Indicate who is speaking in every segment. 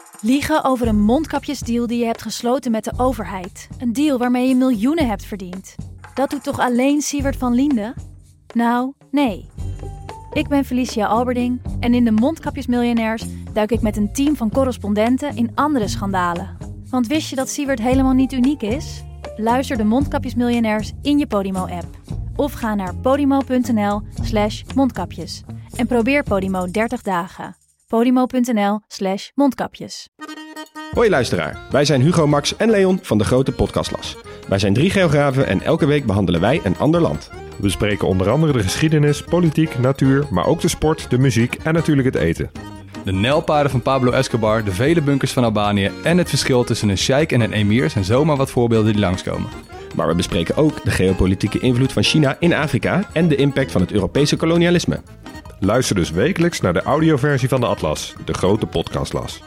Speaker 1: Liegen over een mondkapjesdeal die je hebt gesloten met de overheid. Een deal waarmee je miljoenen hebt verdiend. Dat doet toch alleen Siewert van Liende? Nou, nee. Ik ben Felicia Alberding en in de Mondkapjesmiljonairs duik ik met een team van correspondenten in andere schandalen. Want wist je dat Siewert helemaal niet uniek is? Luister de Mondkapjesmiljonairs in je Podimo-app. Of ga naar podimo.nl/mondkapjes. En probeer Podimo 30 dagen. podimo.nl/mondkapjes.
Speaker 2: Hoi luisteraar, wij zijn Hugo, Max en Leon van de Grote Podcastlas. Wij zijn 3 geografen en elke week behandelen wij een ander land.
Speaker 3: We bespreken onder andere de geschiedenis, politiek, natuur, maar ook de sport, de muziek en natuurlijk het eten.
Speaker 4: De nijlpaarden van Pablo Escobar, de vele bunkers van Albanië en het verschil tussen een sheik en een emir zijn zomaar wat voorbeelden die langskomen.
Speaker 2: Maar we bespreken ook de geopolitieke invloed van China in Afrika en de impact van het Europese kolonialisme.
Speaker 3: Luister dus wekelijks naar de audioversie van de Atlas, de Grote Podcastlas.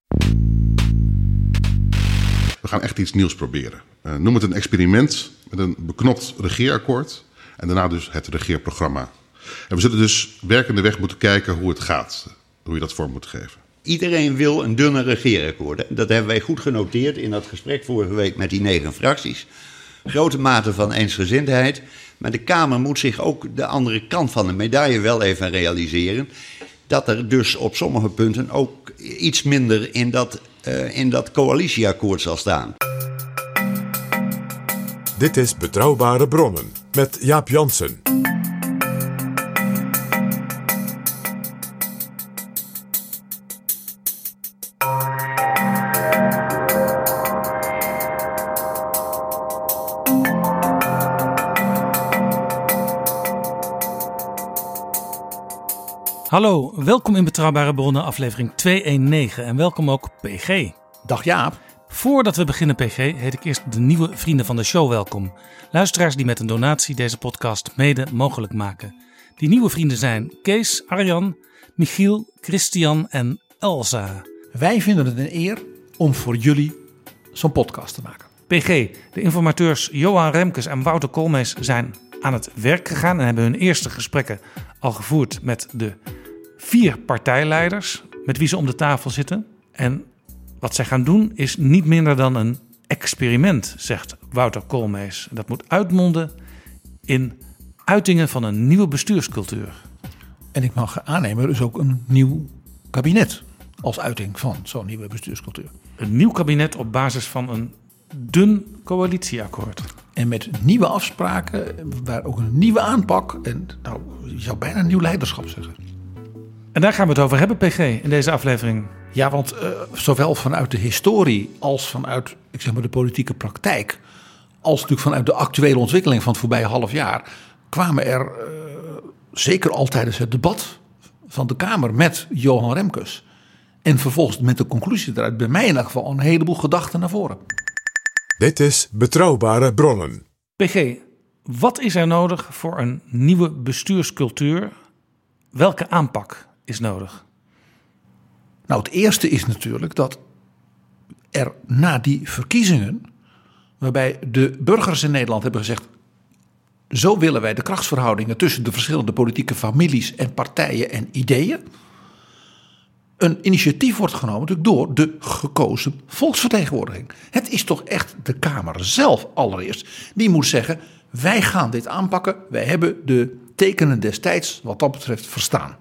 Speaker 5: We gaan echt iets nieuws proberen. Noem het een experiment met een beknopt regeerakkoord en daarna dus het regeerprogramma. En we zullen dus werkende weg moeten kijken hoe het gaat, hoe je dat vorm moet geven.
Speaker 6: Iedereen wil een dunne regeerakkoord. Dat hebben wij goed genoteerd in dat gesprek vorige week met die 9 fracties. Grote mate van eensgezindheid. Maar de Kamer moet zich ook de andere kant van de medaille wel even realiseren. Dat er dus op sommige punten ook iets minder in dat coalitieakkoord zal staan.
Speaker 7: Dit is Betrouwbare Bronnen met Jaap Jansen.
Speaker 8: Hallo, welkom in Betrouwbare Bronnen, aflevering 219 en welkom ook PG.
Speaker 9: Dag Jaap.
Speaker 8: Voordat we beginnen PG, heet ik eerst de nieuwe vrienden van de show welkom. Luisteraars die met een donatie deze podcast mede mogelijk maken. Die nieuwe vrienden zijn Kees, Arjan, Michiel, Christian en Elsa.
Speaker 9: Wij vinden het een eer om voor jullie zo'n podcast te maken.
Speaker 8: PG, de informateurs Johan Remkes en Wouter Koolmees zijn aan het werk gegaan en hebben hun eerste gesprekken al gevoerd met de 4 partijleiders met wie ze om de tafel zitten. En wat zij gaan doen is niet minder dan een experiment, zegt Wouter Koolmees. Dat moet uitmonden in uitingen van een nieuwe bestuurscultuur.
Speaker 9: En ik mag aannemen, dus ook een nieuw kabinet als uiting van zo'n nieuwe bestuurscultuur.
Speaker 8: Een nieuw kabinet op basis van een dun coalitieakkoord.
Speaker 9: En met nieuwe afspraken, waar ook een nieuwe aanpak en nou, je zou bijna een nieuw leiderschap zeggen.
Speaker 8: En daar gaan we het over hebben, PG, in deze aflevering.
Speaker 9: Ja, want zowel vanuit de historie als vanuit de politieke praktijk, als natuurlijk vanuit de actuele ontwikkeling van het voorbije half jaar, kwamen er zeker al tijdens het debat van de Kamer met Johan Remkes en vervolgens met de conclusie eruit bij mij in elk geval een heleboel gedachten naar voren.
Speaker 7: Dit is Betrouwbare Bronnen.
Speaker 8: PG, wat is er nodig voor een nieuwe bestuurscultuur? Welke aanpak is nodig?
Speaker 9: Nou, het eerste is natuurlijk dat er na die verkiezingen, waarbij de burgers in Nederland hebben gezegd, zo willen wij de krachtsverhoudingen tussen de verschillende politieke families en partijen en ideeën, een initiatief wordt genomen natuurlijk door de gekozen volksvertegenwoordiging. Het is toch echt de Kamer zelf allereerst die moet zeggen, wij gaan dit aanpakken, wij hebben de tekenen destijds wat dat betreft verstaan.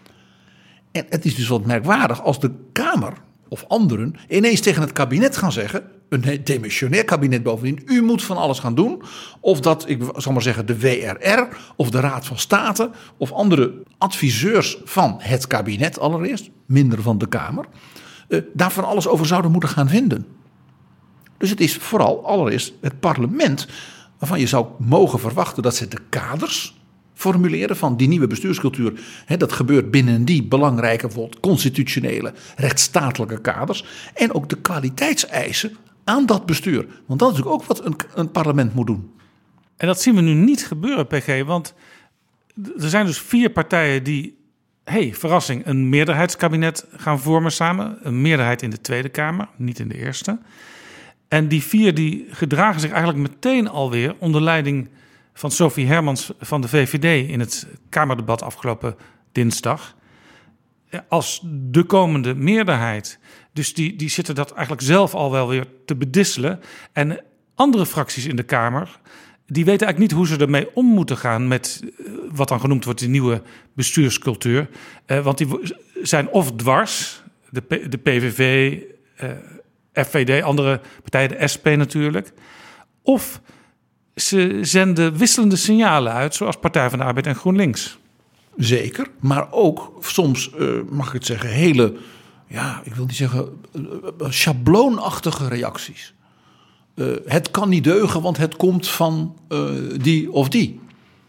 Speaker 9: En het is dus wat merkwaardig als de Kamer of anderen ineens tegen het kabinet gaan zeggen, een demissionair kabinet bovendien, u moet van alles gaan doen. Of dat, ik zal maar zeggen, de WRR of de Raad van State of andere adviseurs van het kabinet allereerst, minder van de Kamer, daar van alles over zouden moeten gaan vinden. Dus het is vooral allereerst het parlement waarvan je zou mogen verwachten dat ze de kaders formuleren van die nieuwe bestuurscultuur. Dat gebeurt binnen die belangrijke, bijvoorbeeld constitutionele, rechtsstatelijke kaders. En ook de kwaliteitseisen aan dat bestuur. Want dat is natuurlijk ook wat een parlement moet doen.
Speaker 8: En dat zien we nu niet gebeuren, PG. Want er zijn dus 4 partijen die, verrassing, een meerderheidskabinet gaan vormen samen. Een meerderheid in de Tweede Kamer, niet in de Eerste. En die 4 die gedragen zich eigenlijk meteen alweer onder leiding van Sophie Hermans van de VVD in het Kamerdebat afgelopen dinsdag als de komende meerderheid Dus die zitten dat eigenlijk zelf al wel weer te bedisselen. En andere fracties in de Kamer, die weten eigenlijk niet hoe ze ermee om moeten gaan met wat dan genoemd wordt de nieuwe bestuurscultuur. Want die zijn of dwars, de PVV, FVD, andere partijen, de SP natuurlijk. Of ze zenden wisselende signalen uit, zoals Partij van de Arbeid en GroenLinks.
Speaker 9: Zeker, maar ook soms, mag ik het zeggen, hele, ik wil niet zeggen, schabloonachtige reacties. Het kan niet deugen, want het komt van die of die.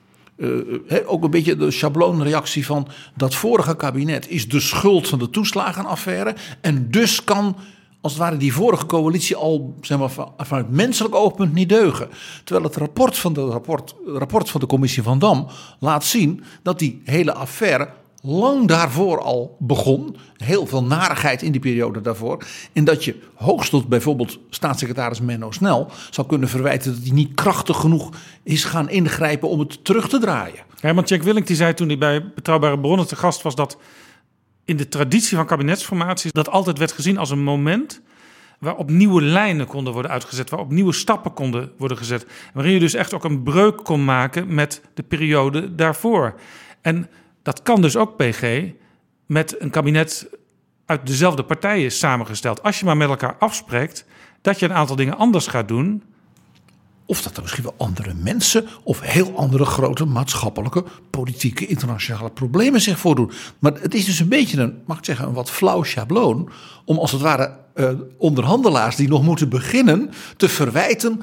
Speaker 9: Ook een beetje de schabloonreactie van dat vorige kabinet is de schuld van de toeslagenaffaire. En dus kan, als het ware, die vorige coalitie al, zeg maar, vanuit menselijk oogpunt niet deugen. Terwijl het rapport van de commissie Van Dam laat zien dat die hele affaire lang daarvoor al begon. Heel veel narigheid in die periode daarvoor. En dat je hoogstens bijvoorbeeld staatssecretaris Menno Snel zou kunnen verwijten dat hij niet krachtig genoeg is gaan ingrijpen om het terug te draaien.
Speaker 8: Ja, want Cenk Willink die zei toen hij bij Betrouwbare Bronnen te gast was dat in de traditie van kabinetsformaties dat altijd werd gezien als een moment waarop nieuwe lijnen konden worden uitgezet, waarop nieuwe stappen konden worden gezet. Waarin je dus echt ook een breuk kon maken met de periode daarvoor. En dat kan dus ook, PG, met een kabinet uit dezelfde partijen samengesteld. Als je maar met elkaar afspreekt dat je een aantal dingen anders gaat doen.
Speaker 9: Of dat er misschien wel andere mensen of heel andere grote maatschappelijke, politieke, internationale problemen zich voordoen. Maar het is dus een beetje een wat flauw schabloon om als het ware onderhandelaars die nog moeten beginnen te verwijten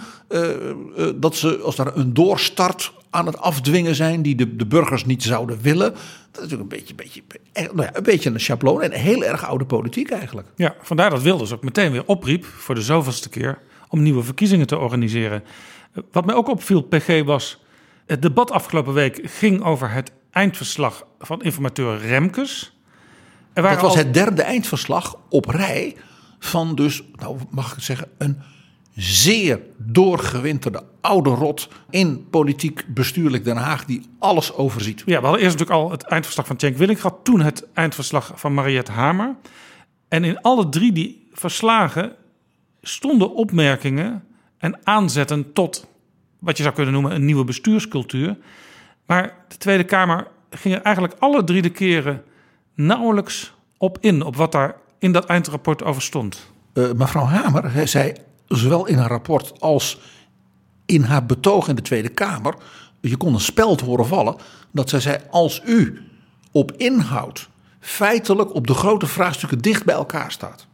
Speaker 9: dat ze als daar een doorstart aan het afdwingen zijn die de burgers niet zouden willen. Dat is natuurlijk een beetje een schabloon en heel erg oude politiek eigenlijk.
Speaker 8: Ja, vandaar dat Wilders ook meteen weer opriep voor de zoveelste keer om nieuwe verkiezingen te organiseren. Wat mij ook opviel, PG, was het debat afgelopen week ging over het eindverslag van informateur Remkes.
Speaker 9: Dat was het derde eindverslag op rij van dus, mag ik zeggen, een zeer doorgewinterde oude rot in politiek bestuurlijk Den Haag die alles overziet.
Speaker 8: Ja, we hadden eerst natuurlijk al het eindverslag van Cenk Willink gehad, toen het eindverslag van Mariette Hamer. En in alle drie die verslagen stonden opmerkingen en aanzetten tot wat je zou kunnen noemen een nieuwe bestuurscultuur. Maar de Tweede Kamer ging er eigenlijk alle drie de keren nauwelijks op in, op wat daar in dat eindrapport over stond.
Speaker 9: Mevrouw Hamer zei zowel in haar rapport als in haar betoog in de Tweede Kamer, je kon een speld horen vallen, dat zij zei, als u op inhoud feitelijk op de grote vraagstukken dicht bij elkaar staat,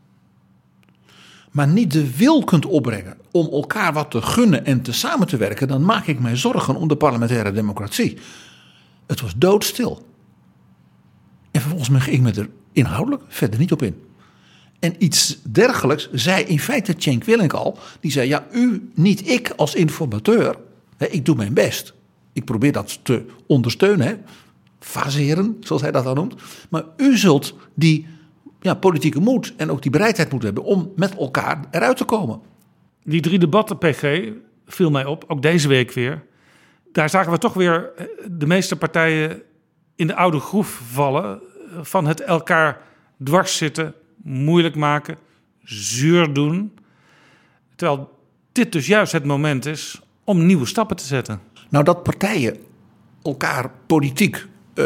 Speaker 9: maar niet de wil kunt opbrengen om elkaar wat te gunnen en te samen te werken, dan maak ik mij zorgen om de parlementaire democratie. Het was doodstil. En vervolgens ging ik me er inhoudelijk verder niet op in. En iets dergelijks zei in feite Cenk Willink al. Die zei, ja, u, niet ik als informateur. Ik doe mijn best. Ik probeer dat te ondersteunen. Faseren, zoals hij dat dan noemt. Maar u zult die politieke moed en ook die bereidheid moeten hebben om met elkaar eruit te komen.
Speaker 8: Die 3 debatten, PG, viel mij op, ook deze week weer. Daar zagen we toch weer de meeste partijen in de oude groef vallen van het elkaar dwars zitten, moeilijk maken, zuur doen. Terwijl dit dus juist het moment is om nieuwe stappen te zetten.
Speaker 9: Nou, dat partijen elkaar politiek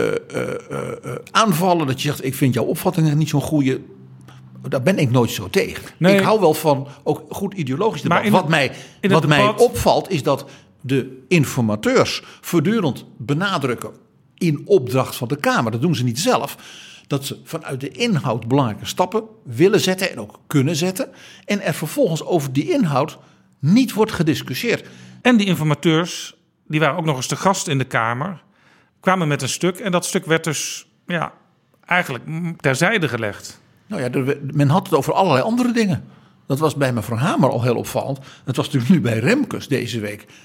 Speaker 9: aanvallen, dat je zegt, ik vind jouw opvattingen niet zo'n goede, daar ben ik nooit zo tegen. Nee. Ik hou wel van ook goed ideologisch debat. Wat mij opvalt is dat de informateurs voortdurend benadrukken in opdracht van de Kamer, dat doen ze niet zelf, dat ze vanuit de inhoud belangrijke stappen willen zetten en ook kunnen zetten. En er vervolgens over die inhoud niet wordt gediscussieerd.
Speaker 8: En die informateurs, die waren ook nog eens te gast in de Kamer, kwamen met een stuk. En dat stuk werd dus eigenlijk terzijde gelegd.
Speaker 9: Nou ja, men had het over allerlei andere dingen. Dat was bij mevrouw Hamer al heel opvallend. Dat was natuurlijk nu bij Remkes deze week.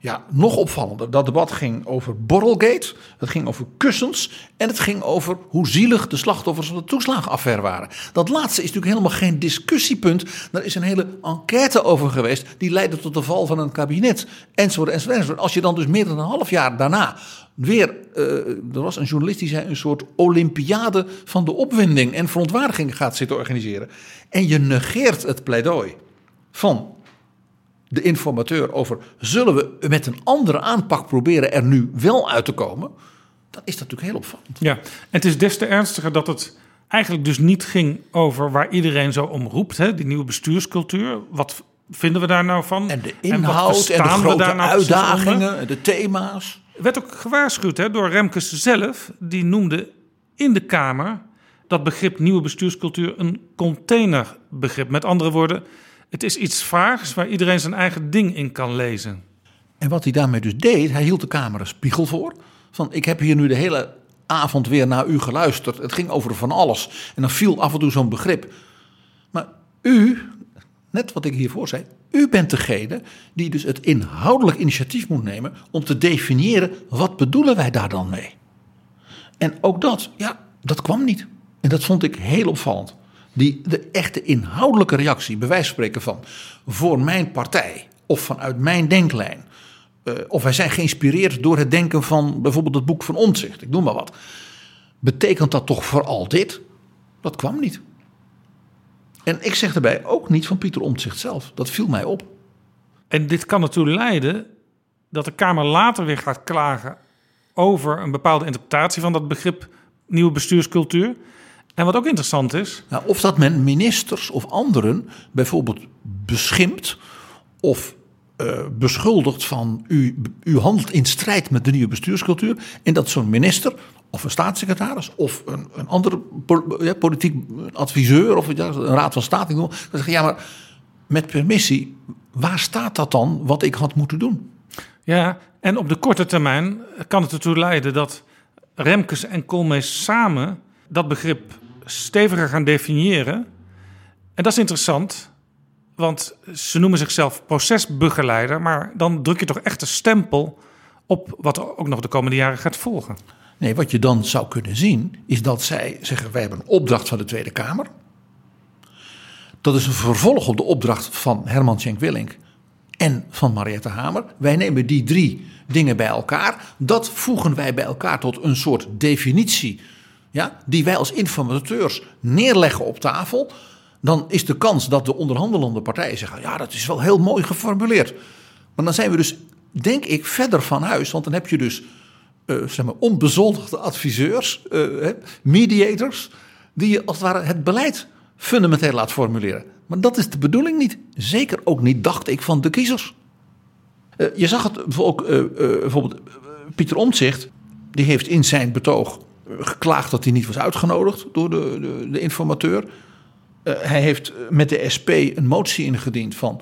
Speaker 9: nog opvallender. Dat debat ging over Borrelgate, het ging over kussens en het ging over hoe zielig de slachtoffers van de toeslagenaffaire waren. Dat laatste is natuurlijk helemaal geen discussiepunt. Daar is een hele enquête over geweest die leidde tot de val van een kabinet enzovoort enzovoort. Als je dan dus meer dan een half jaar daarna weer, er was een journalist die zei, een soort olympiade van de opwinding en verontwaardiging gaat zitten organiseren. En je negeert het pleidooi van de informateur over, zullen we met een andere aanpak proberen er nu wel uit te komen? Dan is dat natuurlijk heel opvallend.
Speaker 8: Ja, en het is des te ernstiger dat het eigenlijk dus niet ging over waar iedereen zo om roept. Hè? Die nieuwe bestuurscultuur. Wat vinden we daar nou van?
Speaker 9: En de inhoud en de grote uitdagingen en de thema's.
Speaker 8: Er werd ook gewaarschuwd door Remkes zelf. Die noemde in de Kamer dat begrip nieuwe bestuurscultuur een containerbegrip. Met andere woorden, het is iets vaags waar iedereen zijn eigen ding in kan lezen.
Speaker 9: En wat hij daarmee dus deed, hij hield de Kamer een spiegel voor. Van, ik heb hier nu de hele avond weer naar u geluisterd. Het ging over van alles. En dan viel af en toe zo'n begrip. Maar u, net wat ik hiervoor zei, u bent degene die dus het inhoudelijk initiatief moet nemen om te definiëren, wat bedoelen wij daar dan mee? En ook dat kwam niet. En dat vond ik heel opvallend. De echte inhoudelijke reactie, bij wijze van spreken van, voor mijn partij of vanuit mijn denklijn, of wij zijn geïnspireerd door het denken van bijvoorbeeld het boek van Omtzigt, ik noem maar wat. Betekent dat toch vooral dit? Dat kwam niet. En ik zeg erbij ook niet van Pieter Omtzigt zelf. Dat viel mij op.
Speaker 8: En dit kan ertoe leiden dat de Kamer later weer gaat klagen over een bepaalde interpretatie van dat begrip nieuwe bestuurscultuur. En wat ook interessant is,
Speaker 9: Nou, of dat men ministers of anderen bijvoorbeeld beschimpt of beschuldigt van u handelt in strijd met de nieuwe bestuurscultuur. En dat zo'n minister of een staatssecretaris of een andere politiek adviseur of een raad van state. Dan zeggen, ja, maar met permissie, waar staat dat dan wat ik had moeten doen?
Speaker 8: ja, en op de korte termijn kan het ertoe leiden dat Remkes en Koolmees samen dat begrip steviger gaan definiëren. En dat is interessant, want ze noemen zichzelf procesbegeleider, maar dan druk je toch echt een stempel op wat er ook nog de komende jaren gaat volgen.
Speaker 9: Nee, wat je dan zou kunnen zien is dat zij zeggen, wij hebben een opdracht van de Tweede Kamer. Dat is een vervolg op de opdracht van Herman Tjenk Willink en van Mariette Hamer. Wij nemen die 3 dingen bij elkaar. Dat voegen wij bij elkaar tot een soort definitie, ja, die wij als informateurs neerleggen op tafel. Dan is de kans dat de onderhandelende partijen zeggen, ja, dat is wel heel mooi geformuleerd. Maar dan zijn we dus, denk ik, verder van huis. Want dan heb je dus onbezoldigde adviseurs, mediators, die je als het ware het beleid fundamenteel laat formuleren. Maar dat is de bedoeling niet. Zeker ook niet, dacht ik, van de kiezers. Je zag het ook, bijvoorbeeld Pieter Omtzigt, die heeft in zijn betoog geklaagd dat hij niet was uitgenodigd door de informateur. Hij heeft met de SP een motie ingediend van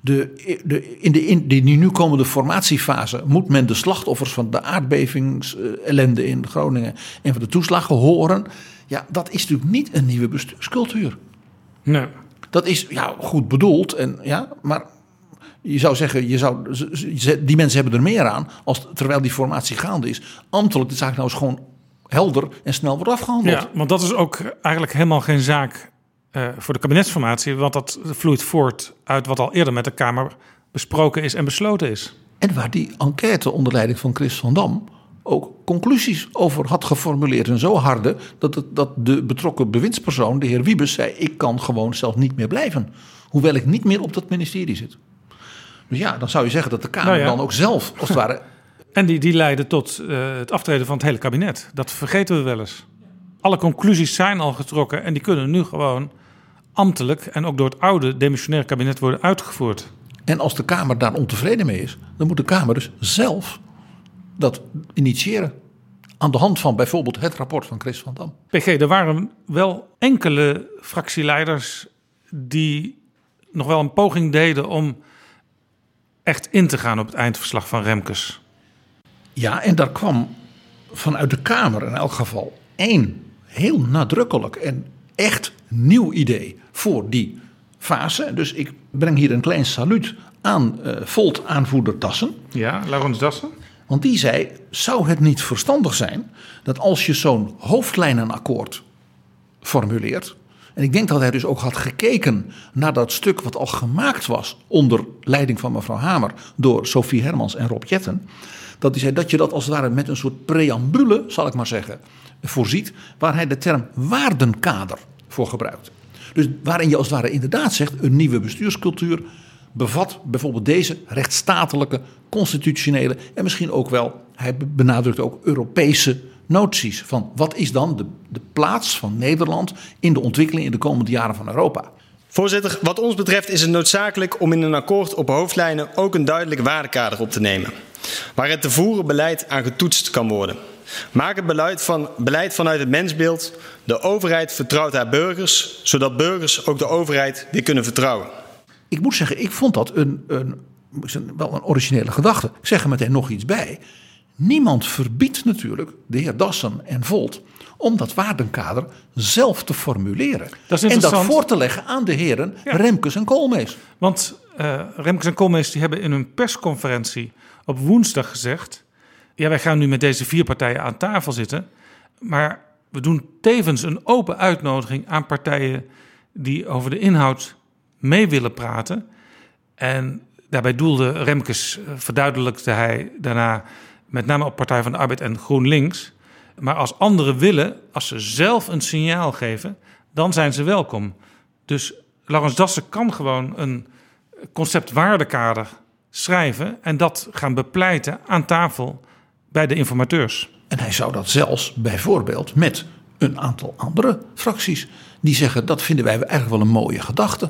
Speaker 9: in de nu komende formatiefase moet men de slachtoffers van de aardbevingsellende in Groningen en van de toeslagen horen. Ja, dat is natuurlijk niet een nieuwe bestuurscultuur.
Speaker 8: Nee.
Speaker 9: Dat is goed bedoeld, maar je zou zeggen, die mensen hebben er meer aan terwijl die formatie gaande is. Ambtelijk de zaak nou eens gewoon helder en snel wordt afgehandeld.
Speaker 8: Ja, want dat is ook eigenlijk helemaal geen zaak voor de kabinetsformatie, want dat vloeit voort uit wat al eerder met de Kamer besproken is en besloten is.
Speaker 9: En waar die enquête onder leiding van Chris van Dam ook conclusies over had geformuleerd. En zo harde dat de betrokken bewindspersoon, de heer Wiebes, zei, ik kan gewoon zelf niet meer blijven. Hoewel ik niet meer op dat ministerie zit. Dus ja, dan zou je zeggen dat de Kamer dan ook zelf, als het ware.
Speaker 8: En die leiden tot het aftreden van het hele kabinet. Dat vergeten we wel eens. Alle conclusies zijn al getrokken en die kunnen nu gewoon ambtelijk en ook door het oude demissionaire kabinet worden uitgevoerd.
Speaker 9: En als de Kamer daar ontevreden mee is, dan moet de Kamer dus zelf dat initiëren. Aan de hand van bijvoorbeeld het rapport van Chris van Dam.
Speaker 8: PG, er waren wel enkele fractieleiders die nog wel een poging deden om echt in te gaan op het eindverslag van Remkes.
Speaker 9: Ja, en daar kwam vanuit de Kamer in elk geval 1 heel nadrukkelijk en echt nieuw idee voor die fase. Dus ik breng hier een klein saluut aan Volt-aanvoerder Dassen.
Speaker 8: Ja, Laurens Dassen.
Speaker 9: Want die zei, zou het niet verstandig zijn dat als je zo'n hoofdlijnenakkoord formuleert, en ik denk dat hij dus ook had gekeken naar dat stuk wat al gemaakt was onder leiding van mevrouw Hamer door Sophie Hermans en Rob Jetten, dat hij zei dat je dat als het ware met een soort preambule, zal ik maar zeggen, voorziet, waar hij de term waardenkader voor gebruikt. Dus waarin je als het ware inderdaad zegt, een nieuwe bestuurscultuur bevat bijvoorbeeld deze rechtsstatelijke, constitutionele en misschien ook wel, hij benadrukt ook Europese noties van wat is dan de plaats van Nederland in de ontwikkeling in de komende jaren van Europa.
Speaker 10: Voorzitter, wat ons betreft is het noodzakelijk om in een akkoord op hoofdlijnen ook een duidelijk waardekader op te nemen, waar het te voeren beleid aan getoetst kan worden. Maak het beleid vanuit het mensbeeld. De overheid vertrouwt haar burgers, zodat burgers ook de overheid weer kunnen vertrouwen.
Speaker 9: Ik moet zeggen, ik vond dat wel een originele gedachte. Ik zeg er meteen nog iets bij. Niemand verbiedt natuurlijk de heer Dassen en Volt om dat waardenkader zelf te formuleren. En dat voor te leggen aan de heren Remkes en Koolmees.
Speaker 8: Want Remkes en Koolmees die hebben in hun persconferentie op woensdag gezegd, ja, wij gaan nu met deze 4 partijen aan tafel zitten, maar we doen tevens een open uitnodiging aan partijen die over de inhoud mee willen praten. En daarbij doelde Remkes, verduidelijkte hij daarna met name op Partij van de Arbeid en GroenLinks. Maar als anderen willen, als ze zelf een signaal geven, dan zijn ze welkom. Dus Laurens Dassen kan gewoon een concept waardekader schrijven en dat gaan bepleiten aan tafel bij de informateurs.
Speaker 9: En hij zou dat zelfs bijvoorbeeld met een aantal andere fracties die zeggen dat vinden wij eigenlijk wel een mooie gedachte.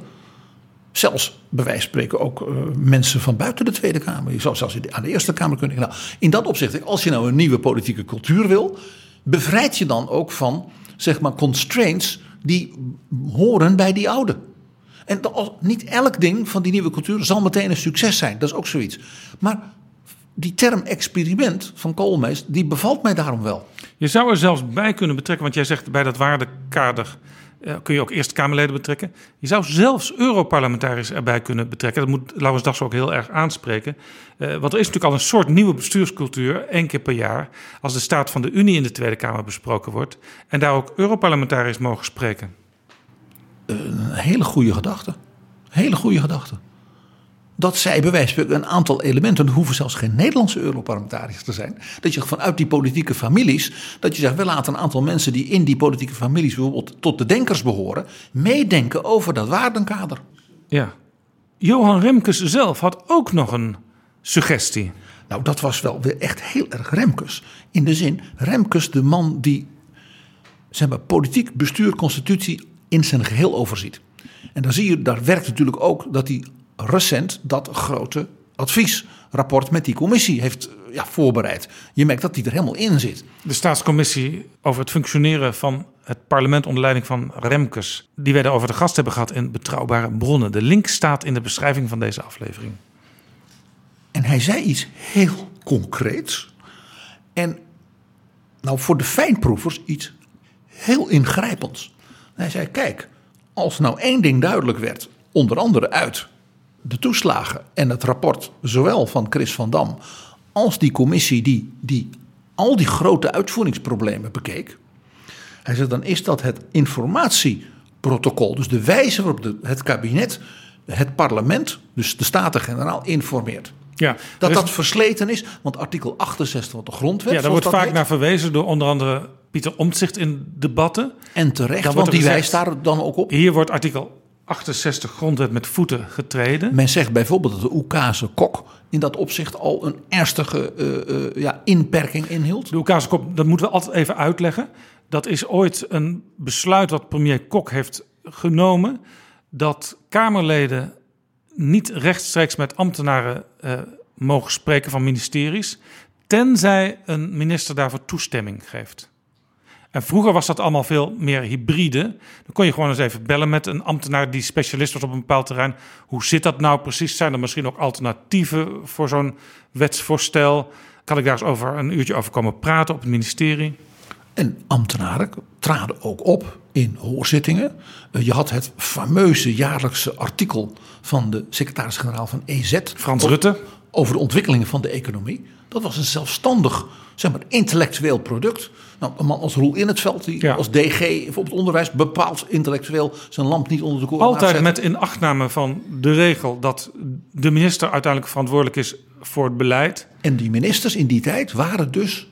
Speaker 9: Zelfs bij wijze van spreken ook mensen van buiten de Tweede Kamer. Je zou zelfs aan de Eerste Kamer kunnen. Nou, in dat opzicht, als je nou een nieuwe politieke cultuur wil, bevrijd je dan ook van, zeg maar, constraints die horen bij die oude. En niet elk ding van die nieuwe cultuur zal meteen een succes zijn. Dat is ook zoiets. Maar die term experiment van Koolmees, die bevalt mij daarom wel.
Speaker 8: Je zou er zelfs bij kunnen betrekken, want jij zegt bij dat waardekader kun je ook Eerste Kamerleden betrekken. Je zou zelfs Europarlementariërs erbij kunnen betrekken. Dat moet Laurens Dassen ook heel erg aanspreken. Want er is natuurlijk al een soort nieuwe bestuurscultuur, 1 keer per jaar, als de staat van de Unie in de Tweede Kamer besproken wordt. En daar ook Europarlementariërs mogen spreken.
Speaker 9: Een hele goede gedachte. Hele goede gedachte. Dat zij bij wijze van spreken een aantal elementen, er hoeven zelfs geen Nederlandse Europarlementariërs te zijn, dat je vanuit die politieke families, dat je zegt, we laten een aantal mensen die in die politieke families bijvoorbeeld tot de denkers behoren, meedenken over dat waardenkader.
Speaker 8: Ja. Johan Remkes zelf had ook nog een suggestie.
Speaker 9: Nou, dat was wel weer echt heel erg Remkes. In de zin, Remkes de man die, zeg maar, politiek bestuur, constitutie in zijn geheel overziet. En dan zie je, daar werkt natuurlijk ook dat hij recent dat grote adviesrapport met die commissie heeft voorbereid. Je merkt dat die er helemaal in zit.
Speaker 8: De staatscommissie over het functioneren van het parlement onder leiding van Remkes, die wij daarover de gast hebben gehad in Betrouwbare Bronnen. De link staat in de beschrijving van deze aflevering.
Speaker 9: En hij zei iets heel concreets. En nou voor de fijnproevers iets heel ingrijpends. Hij zei, kijk, als nou 1 ding duidelijk werd, onder andere uit de toeslagen en het rapport zowel van Chris van Dam als die commissie die al die grote uitvoeringsproblemen bekeek. Hij zei, dan is dat het informatieprotocol, dus de wijze waarop het kabinet het parlement, dus de Staten-Generaal, informeert.
Speaker 8: Ja,
Speaker 9: dat versleten is, want artikel 68 van de grondwet.
Speaker 8: Ja, daar wordt vaak naar verwezen door onder andere Pieter Omtzigt in debatten.
Speaker 9: En terecht, want die wijst daar dan ook op.
Speaker 8: Hier wordt artikel 68 grondwet met voeten getreden.
Speaker 9: Men zegt bijvoorbeeld dat de Oekase Kok in dat opzicht al een ernstige inperking inhield.
Speaker 8: De Oekase Kok, dat moeten we altijd even uitleggen. Dat is ooit een besluit dat premier Kok heeft genomen, dat Kamerleden niet rechtstreeks met ambtenaren mogen spreken van ministeries, tenzij een minister daarvoor toestemming geeft. En vroeger was dat allemaal veel meer hybride. Dan kon je gewoon eens even bellen met een ambtenaar die specialist was op een bepaald terrein. Hoe zit dat nou precies? Zijn er misschien ook alternatieven voor zo'n wetsvoorstel? Kan ik daar eens over een uurtje over komen praten op het ministerie?
Speaker 9: En ambtenaren traden ook op in hoorzittingen. Je had het fameuze jaarlijkse artikel van de secretaris-generaal van EZ.
Speaker 8: Frans Rutte.
Speaker 9: Over de ontwikkelingen van de economie. Dat was een zelfstandig, intellectueel product. Nou, een man als Roel In het Veld, die als DG op het onderwijs bepaald intellectueel zijn lamp niet onder de koren laat zetten.
Speaker 8: Altijd met inachtname van de regel dat de minister uiteindelijk verantwoordelijk is voor het beleid.
Speaker 9: En die ministers in die tijd waren dus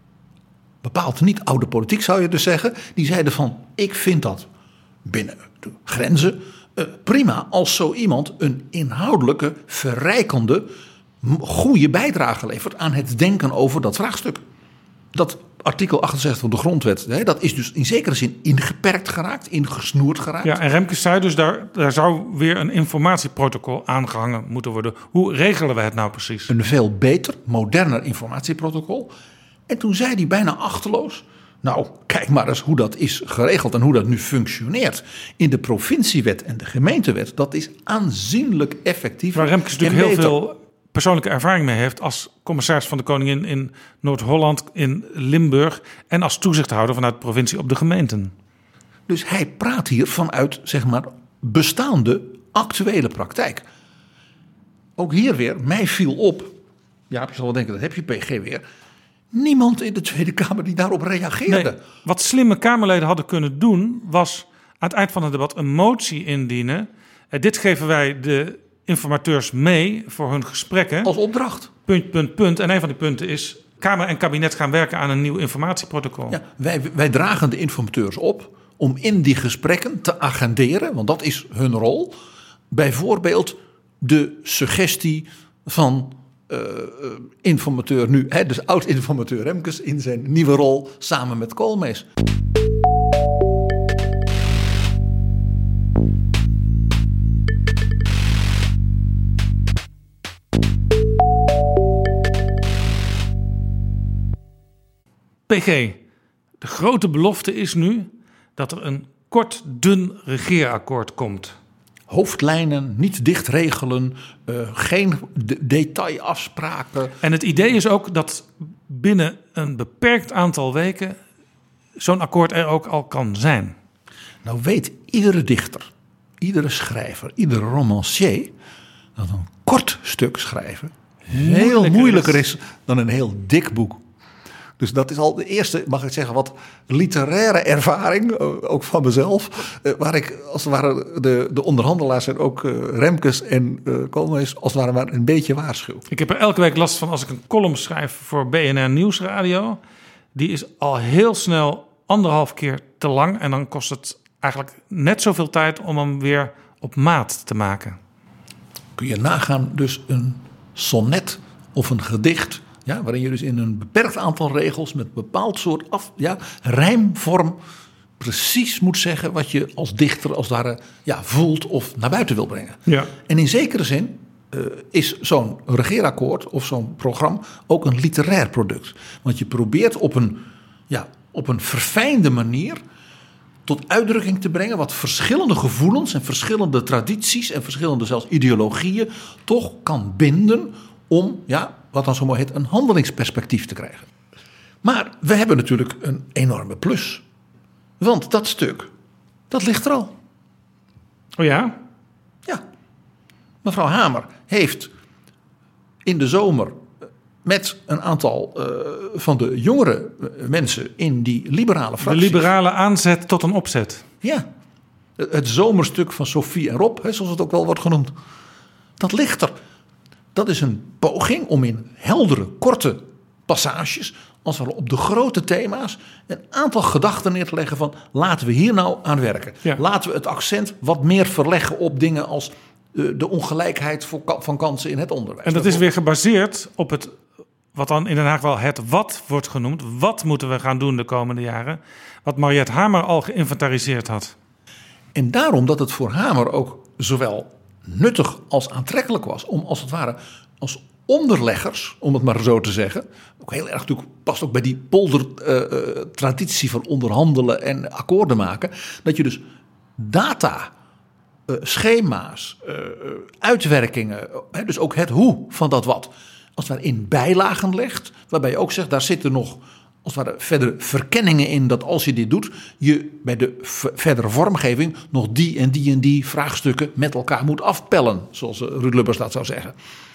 Speaker 9: bepaald niet oude politiek, zou je dus zeggen. Die zeiden van, ik vind dat binnen de grenzen prima als zo iemand een inhoudelijke, verrijkende, goede bijdrage levert aan het denken over dat vraagstuk. Dat artikel 68 van de grondwet, dat is dus in zekere zin ingeperkt geraakt, ingesnoerd geraakt.
Speaker 8: Ja, en Remkes zei dus, daar zou weer een informatieprotocol aangehangen moeten worden. Hoe regelen we het nou precies?
Speaker 9: Een veel beter, moderner informatieprotocol. En toen zei hij bijna achterloos, nou, kijk maar eens hoe dat is geregeld en hoe dat nu functioneert. In de provinciewet en de gemeentewet, dat is aanzienlijk effectief.
Speaker 8: Waar Remkes natuurlijk heel veel persoonlijke ervaring mee heeft als commissaris van de Koningin in Noord-Holland, in Limburg en als toezichthouder vanuit de provincie op de gemeenten.
Speaker 9: Dus hij praat hier vanuit, bestaande actuele praktijk. Ook hier weer, mij viel op, ja, je zal wel denken, dat heb je PG weer. Niemand in de Tweede Kamer die daarop reageerde.
Speaker 8: Nee, wat slimme Kamerleden hadden kunnen doen, was aan het eind van het debat een motie indienen. Dit geven wij de informateurs mee voor hun gesprekken.
Speaker 9: Als opdracht.
Speaker 8: Punt. En een van die punten is, Kamer en kabinet gaan werken aan een nieuw informatieprotocol.
Speaker 9: Ja, wij dragen de informateurs op om in die gesprekken te agenderen, want dat is hun rol. Bijvoorbeeld de suggestie van informateur nu, dus oud-informateur Remkes in zijn nieuwe rol samen met Koolmees.
Speaker 8: PG, de grote belofte is nu dat er een kort, dun regeerakkoord komt.
Speaker 9: Hoofdlijnen, niet dicht regelen, geen detailafspraken.
Speaker 8: En het idee is ook dat binnen een beperkt aantal weken zo'n akkoord er ook al kan zijn.
Speaker 9: Nou weet iedere dichter, iedere schrijver, iedere romancier dat een kort stuk schrijven heel moeilijker is dan een heel dik boek. Dus dat is al de eerste, mag ik zeggen, wat literaire ervaring, ook van mezelf. Waar ik als het ware de onderhandelaars en ook Remkes en Koolmees als het ware maar een beetje waarschuw.
Speaker 8: Ik heb er elke week last van als ik een column schrijf voor BNR Nieuwsradio. Die is al heel snel 1,5 keer te lang. En dan kost het eigenlijk net zoveel tijd om hem weer op maat te maken.
Speaker 9: Kun je nagaan dus een sonnet of een gedicht, ja, waarin je dus in een beperkt aantal regels met een bepaald soort rijmvorm precies moet zeggen wat je als dichter als het ware voelt of naar buiten wil brengen. Ja. En in zekere zin is zo'n regeerakkoord of zo'n programma ook een literair product. Want je probeert op een verfijnde manier tot uitdrukking te brengen wat verschillende gevoelens en verschillende tradities en verschillende zelfs ideologieën toch kan binden om, wat dan zo mooi heet, een handelingsperspectief te krijgen. Maar we hebben natuurlijk een enorme plus. Want dat stuk, dat ligt er al.
Speaker 8: Oh ja?
Speaker 9: Ja. Mevrouw Hamer heeft in de zomer met een aantal van de jongere mensen in die liberale fracties.
Speaker 8: De liberale aanzet tot een opzet.
Speaker 9: Ja. Het zomerstuk van Sophie en Rob, zoals het ook wel wordt genoemd. Dat ligt er. Dat is een poging om in heldere, korte passages, als we op de grote thema's, een aantal gedachten neer te leggen van laten we hier nou aan werken. Ja. Laten we het accent wat meer verleggen op dingen als de ongelijkheid van kansen in het onderwijs.
Speaker 8: En dat is weer gebaseerd op het, wat dan in Den Haag wel het wat wordt genoemd. Wat moeten we gaan doen de komende jaren? Wat Mariette Hamer al geïnventariseerd had.
Speaker 9: En daarom dat het voor Hamer ook zowel nuttig als aantrekkelijk was om als het ware als onderleggers, om het maar zo te zeggen, ook heel erg natuurlijk past ook bij die poldertraditie van onderhandelen en akkoorden maken, dat je dus data, schema's, uitwerkingen, dus ook het hoe van dat wat, als het ware in bijlagen legt, waarbij je ook zegt, daar zitten nog als het ware verdere verkenningen in dat als je dit doet, je bij de verdere vormgeving nog die en die en die vraagstukken met elkaar moet afpellen, zoals Ruud Lubbers dat zou zeggen.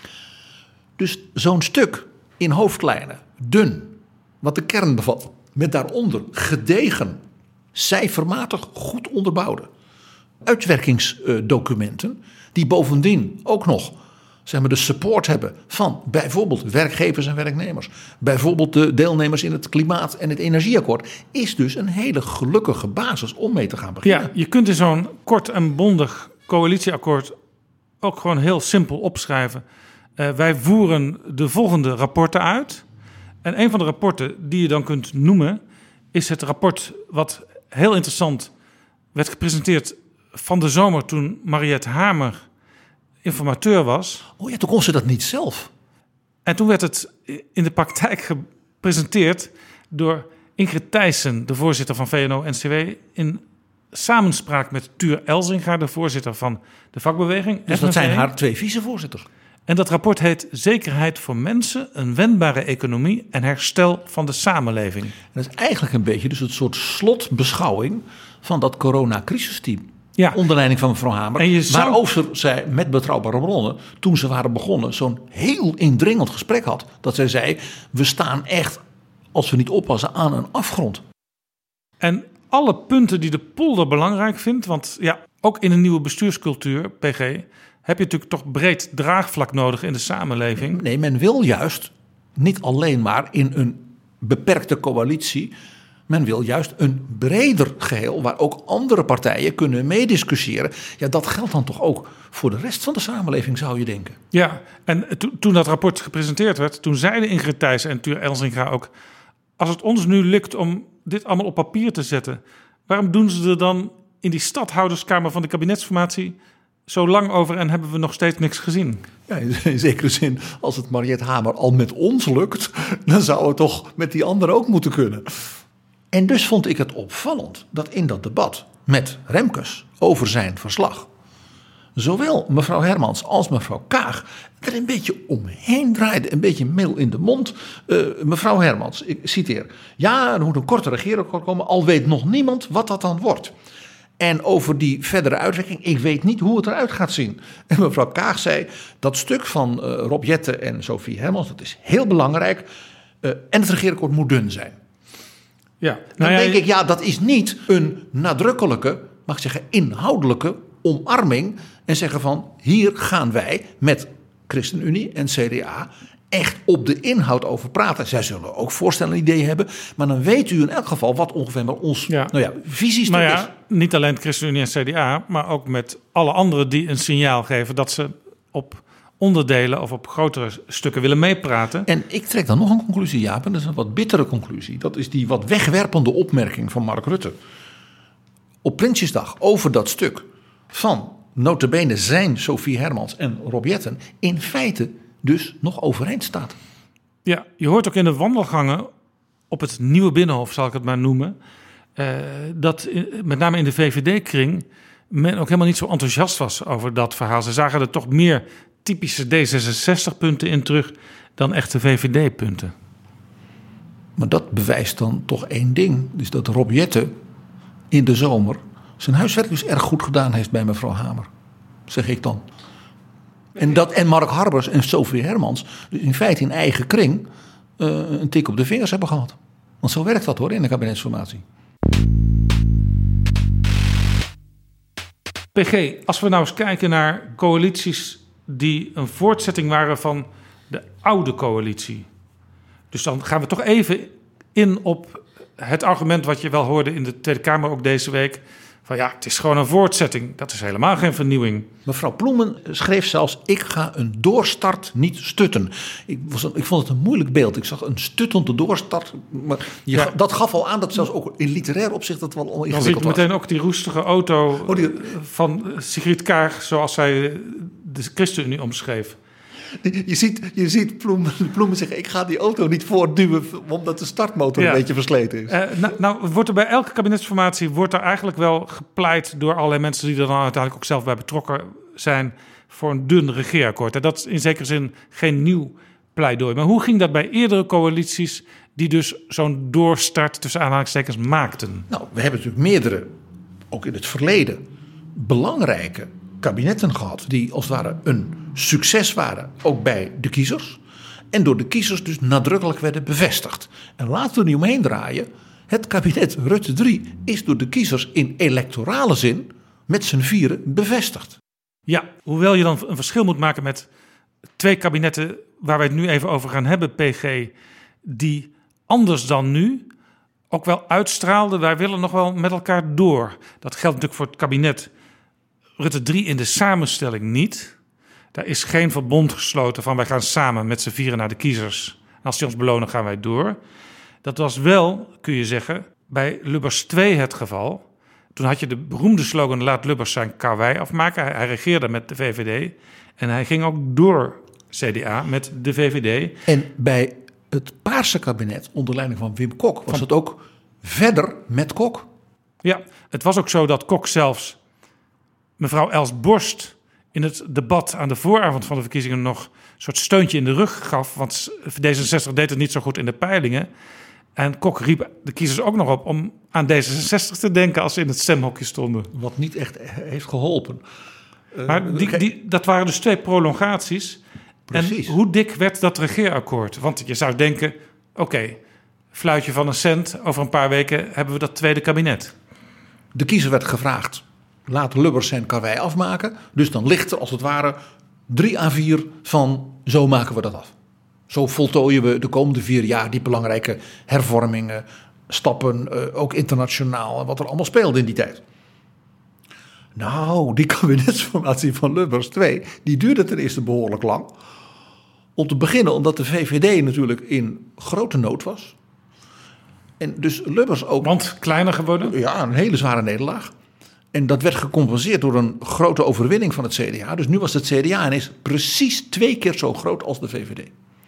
Speaker 9: Dus zo'n stuk in hoofdlijnen, dun, wat de kern bevat, met daaronder gedegen, cijfermatig goed onderbouwde uitwerkingsdocumenten, die bovendien ook nog de support hebben van bijvoorbeeld werkgevers en werknemers, bijvoorbeeld de deelnemers in het klimaat- en het energieakkoord, is dus een hele gelukkige basis om mee te gaan beginnen.
Speaker 8: Ja, je kunt in zo'n kort en bondig coalitieakkoord ook gewoon heel simpel opschrijven. Wij voeren de volgende rapporten uit. En een van de rapporten die je dan kunt noemen is het rapport wat heel interessant werd gepresenteerd van de zomer toen Mariette Hamer informateur was.
Speaker 9: Oh ja, toen kon ze dat niet zelf.
Speaker 8: En toen werd het in de praktijk gepresenteerd door Ingrid Thijssen, de voorzitter van VNO-NCW, in samenspraak met Tuur Elzinga, de voorzitter van de vakbeweging.
Speaker 9: Dus dat zijn haar 2 vicevoorzitters.
Speaker 8: En dat rapport heet Zekerheid voor mensen, een wendbare economie en herstel van de samenleving. En
Speaker 9: dat is eigenlijk een beetje dus het soort slotbeschouwing van dat coronacrisisteam.
Speaker 8: Ja.
Speaker 9: Onder leiding van mevrouw Hamer.
Speaker 8: En
Speaker 9: waarover zij met Betrouwbare Bronnen, toen ze waren begonnen, zo'n heel indringend gesprek had. Dat zij zei, we staan echt, als we niet oppassen, aan een afgrond.
Speaker 8: En alle punten die de polder belangrijk vindt, want ja, ook in een nieuwe bestuurscultuur, PG, heb je natuurlijk toch breed draagvlak nodig in de samenleving.
Speaker 9: Nee, men wil juist niet alleen maar in een beperkte coalitie. Men wil juist een breder geheel waar ook andere partijen kunnen meediscussiëren. Ja, dat geldt dan toch ook voor de rest van de samenleving, zou je denken.
Speaker 8: Ja, en toen dat rapport gepresenteerd werd, toen zeiden Ingrid Thijssen en Tuur Elzinga ook, als het ons nu lukt om dit allemaal op papier te zetten, waarom doen ze er dan in die stadhouderskamer van de kabinetsformatie zo lang over en hebben we nog steeds niks gezien?
Speaker 9: Ja, in zekere zin, als het Mariette Hamer al met ons lukt, dan zou het toch met die anderen ook moeten kunnen. En dus vond ik het opvallend dat in dat debat met Remkes over zijn verslag, zowel mevrouw Hermans als mevrouw Kaag er een beetje omheen draaide, een beetje meel in de mond. Mevrouw Hermans, ik citeer, ja, er moet een korte regeerakkoord komen, al weet nog niemand wat dat dan wordt. En over die verdere uitwerking, ik weet niet hoe het eruit gaat zien. En mevrouw Kaag zei, dat stuk van Rob Jetten en Sophie Hermans, dat is heel belangrijk. En het regeerakkoord moet dun zijn.
Speaker 8: Ja,
Speaker 9: dan denk ik, ja, dat is niet een nadrukkelijke, mag ik zeggen, inhoudelijke omarming. En zeggen van, hier gaan wij met ChristenUnie en CDA echt op de inhoud over praten. Zij zullen ook voorstellen en ideeën hebben. Maar dan weet u in elk geval wat ongeveer maar ons visiestuk is.
Speaker 8: Niet alleen ChristenUnie en CDA, maar ook met alle anderen die een signaal geven dat ze op onderdelen of op grotere stukken willen meepraten.
Speaker 9: En ik trek dan nog een conclusie, Jaap, en dat is een wat bittere conclusie. Dat is die wat wegwerpende opmerking van Mark Rutte op Prinsjesdag over dat stuk van nota bene zijn Sophie Hermans en Rob Jetten in feite dus nog overeind staat.
Speaker 8: Ja, je hoort ook in de wandelgangen op het nieuwe Binnenhof, zal ik het maar noemen, dat met name in de VVD-kring men ook helemaal niet zo enthousiast was over dat verhaal. Ze zagen er toch meer typische D66-punten in terug dan echte VVD-punten.
Speaker 9: Maar dat bewijst dan toch één ding. Dus dat Rob Jetten in de zomer zijn huiswerk dus erg goed gedaan heeft bij mevrouw Hamer. Zeg ik dan. En Mark Harbers en Sophie Hermans dus in feite in eigen kring een tik op de vingers hebben gehad. Want zo werkt dat hoor in de kabinetsformatie.
Speaker 8: PG, als we nou eens kijken naar coalities die een voortzetting waren van de oude coalitie. Dus dan gaan we toch even in op het argument wat je wel hoorde in de Tweede Kamer ook deze week. Van ja, het is gewoon een voortzetting. Dat is helemaal geen vernieuwing.
Speaker 9: Mevrouw Ploemen schreef zelfs, ik ga een doorstart niet stutten. Ik vond het een moeilijk beeld. Ik zag een stuttende doorstart. Maar dat gaf al aan dat zelfs ook in literair opzicht dat wel ingewikkeld was.
Speaker 8: Dan zie je meteen ook die roestige auto van Sigrid Kaag, zoals zij de ChristenUnie omschreef.
Speaker 9: Je ziet Ploemen zeggen, ik ga die auto niet voortduwen omdat de startmotor een beetje versleten is.
Speaker 8: Nou wordt er bij elke kabinetsformatie wordt er eigenlijk wel gepleit door allerlei mensen die er dan uiteindelijk ook zelf bij betrokken zijn voor een dun regeerakkoord. En dat is in zekere zin geen nieuw pleidooi. Maar hoe ging dat bij eerdere coalities die dus zo'n doorstart tussen aanhalingstekens maakten?
Speaker 9: Nou, we hebben natuurlijk meerdere, ook in het verleden, belangrijke kabinetten gehad die als het ware een succes waren, ook bij de kiezers. En door de kiezers dus nadrukkelijk werden bevestigd. En laten we er niet omheen draaien. Het kabinet Rutte 3 is door de kiezers in electorale zin met z'n vieren bevestigd.
Speaker 8: Ja, hoewel je dan een verschil moet maken met 2 kabinetten waar wij het nu even over gaan hebben, PG, die anders dan nu ook wel uitstraalden. Wij willen nog wel met elkaar door. Dat geldt natuurlijk voor het kabinet Rutte 3 in de samenstelling niet. Daar is geen verbond gesloten van wij gaan samen met z'n vieren naar de kiezers. En als die ons belonen gaan wij door. Dat was wel, kun je zeggen, bij Lubbers 2 het geval. Toen had je de beroemde slogan laat Lubbers zijn karwei afmaken. Hij regeerde met de VVD en hij ging ook door CDA met de VVD.
Speaker 9: En bij het Paarse kabinet onder leiding van Wim Kok was het ook verder met Kok.
Speaker 8: Ja, het was ook zo dat Kok zelfs mevrouw Els Borst in het debat aan de vooravond van de verkiezingen nog een soort steuntje in de rug gaf. Want D66 deed het niet zo goed in de peilingen. En Kok riep de kiezers ook nog op om aan D66 te denken als ze in het stemhokje stonden.
Speaker 9: Wat niet echt heeft geholpen.
Speaker 8: Maar dat waren dus 2 prolongaties.
Speaker 9: Precies.
Speaker 8: En hoe dik werd dat regeerakkoord? Want je zou denken, oké, fluitje van een cent, over een paar weken hebben we dat tweede kabinet.
Speaker 9: De kiezer werd gevraagd, laat Lubbers zijn karwei afmaken. Dus dan ligt er als het ware 3 A4 van zo maken we dat af. Zo voltooien we de komende 4 jaar die belangrijke hervormingen, stappen, ook internationaal, wat er allemaal speelde in die tijd. Nou, die kabinetsformatie van Lubbers 2, die duurde ten eerste behoorlijk lang. Om te beginnen omdat de VVD natuurlijk in grote nood was. En dus Lubbers ook...
Speaker 8: Want kleiner geworden?
Speaker 9: Ja, een hele zware nederlaag. En dat werd gecompenseerd door een grote overwinning van het CDA. Dus nu was het CDA ineens precies 2 keer zo groot als de VVD.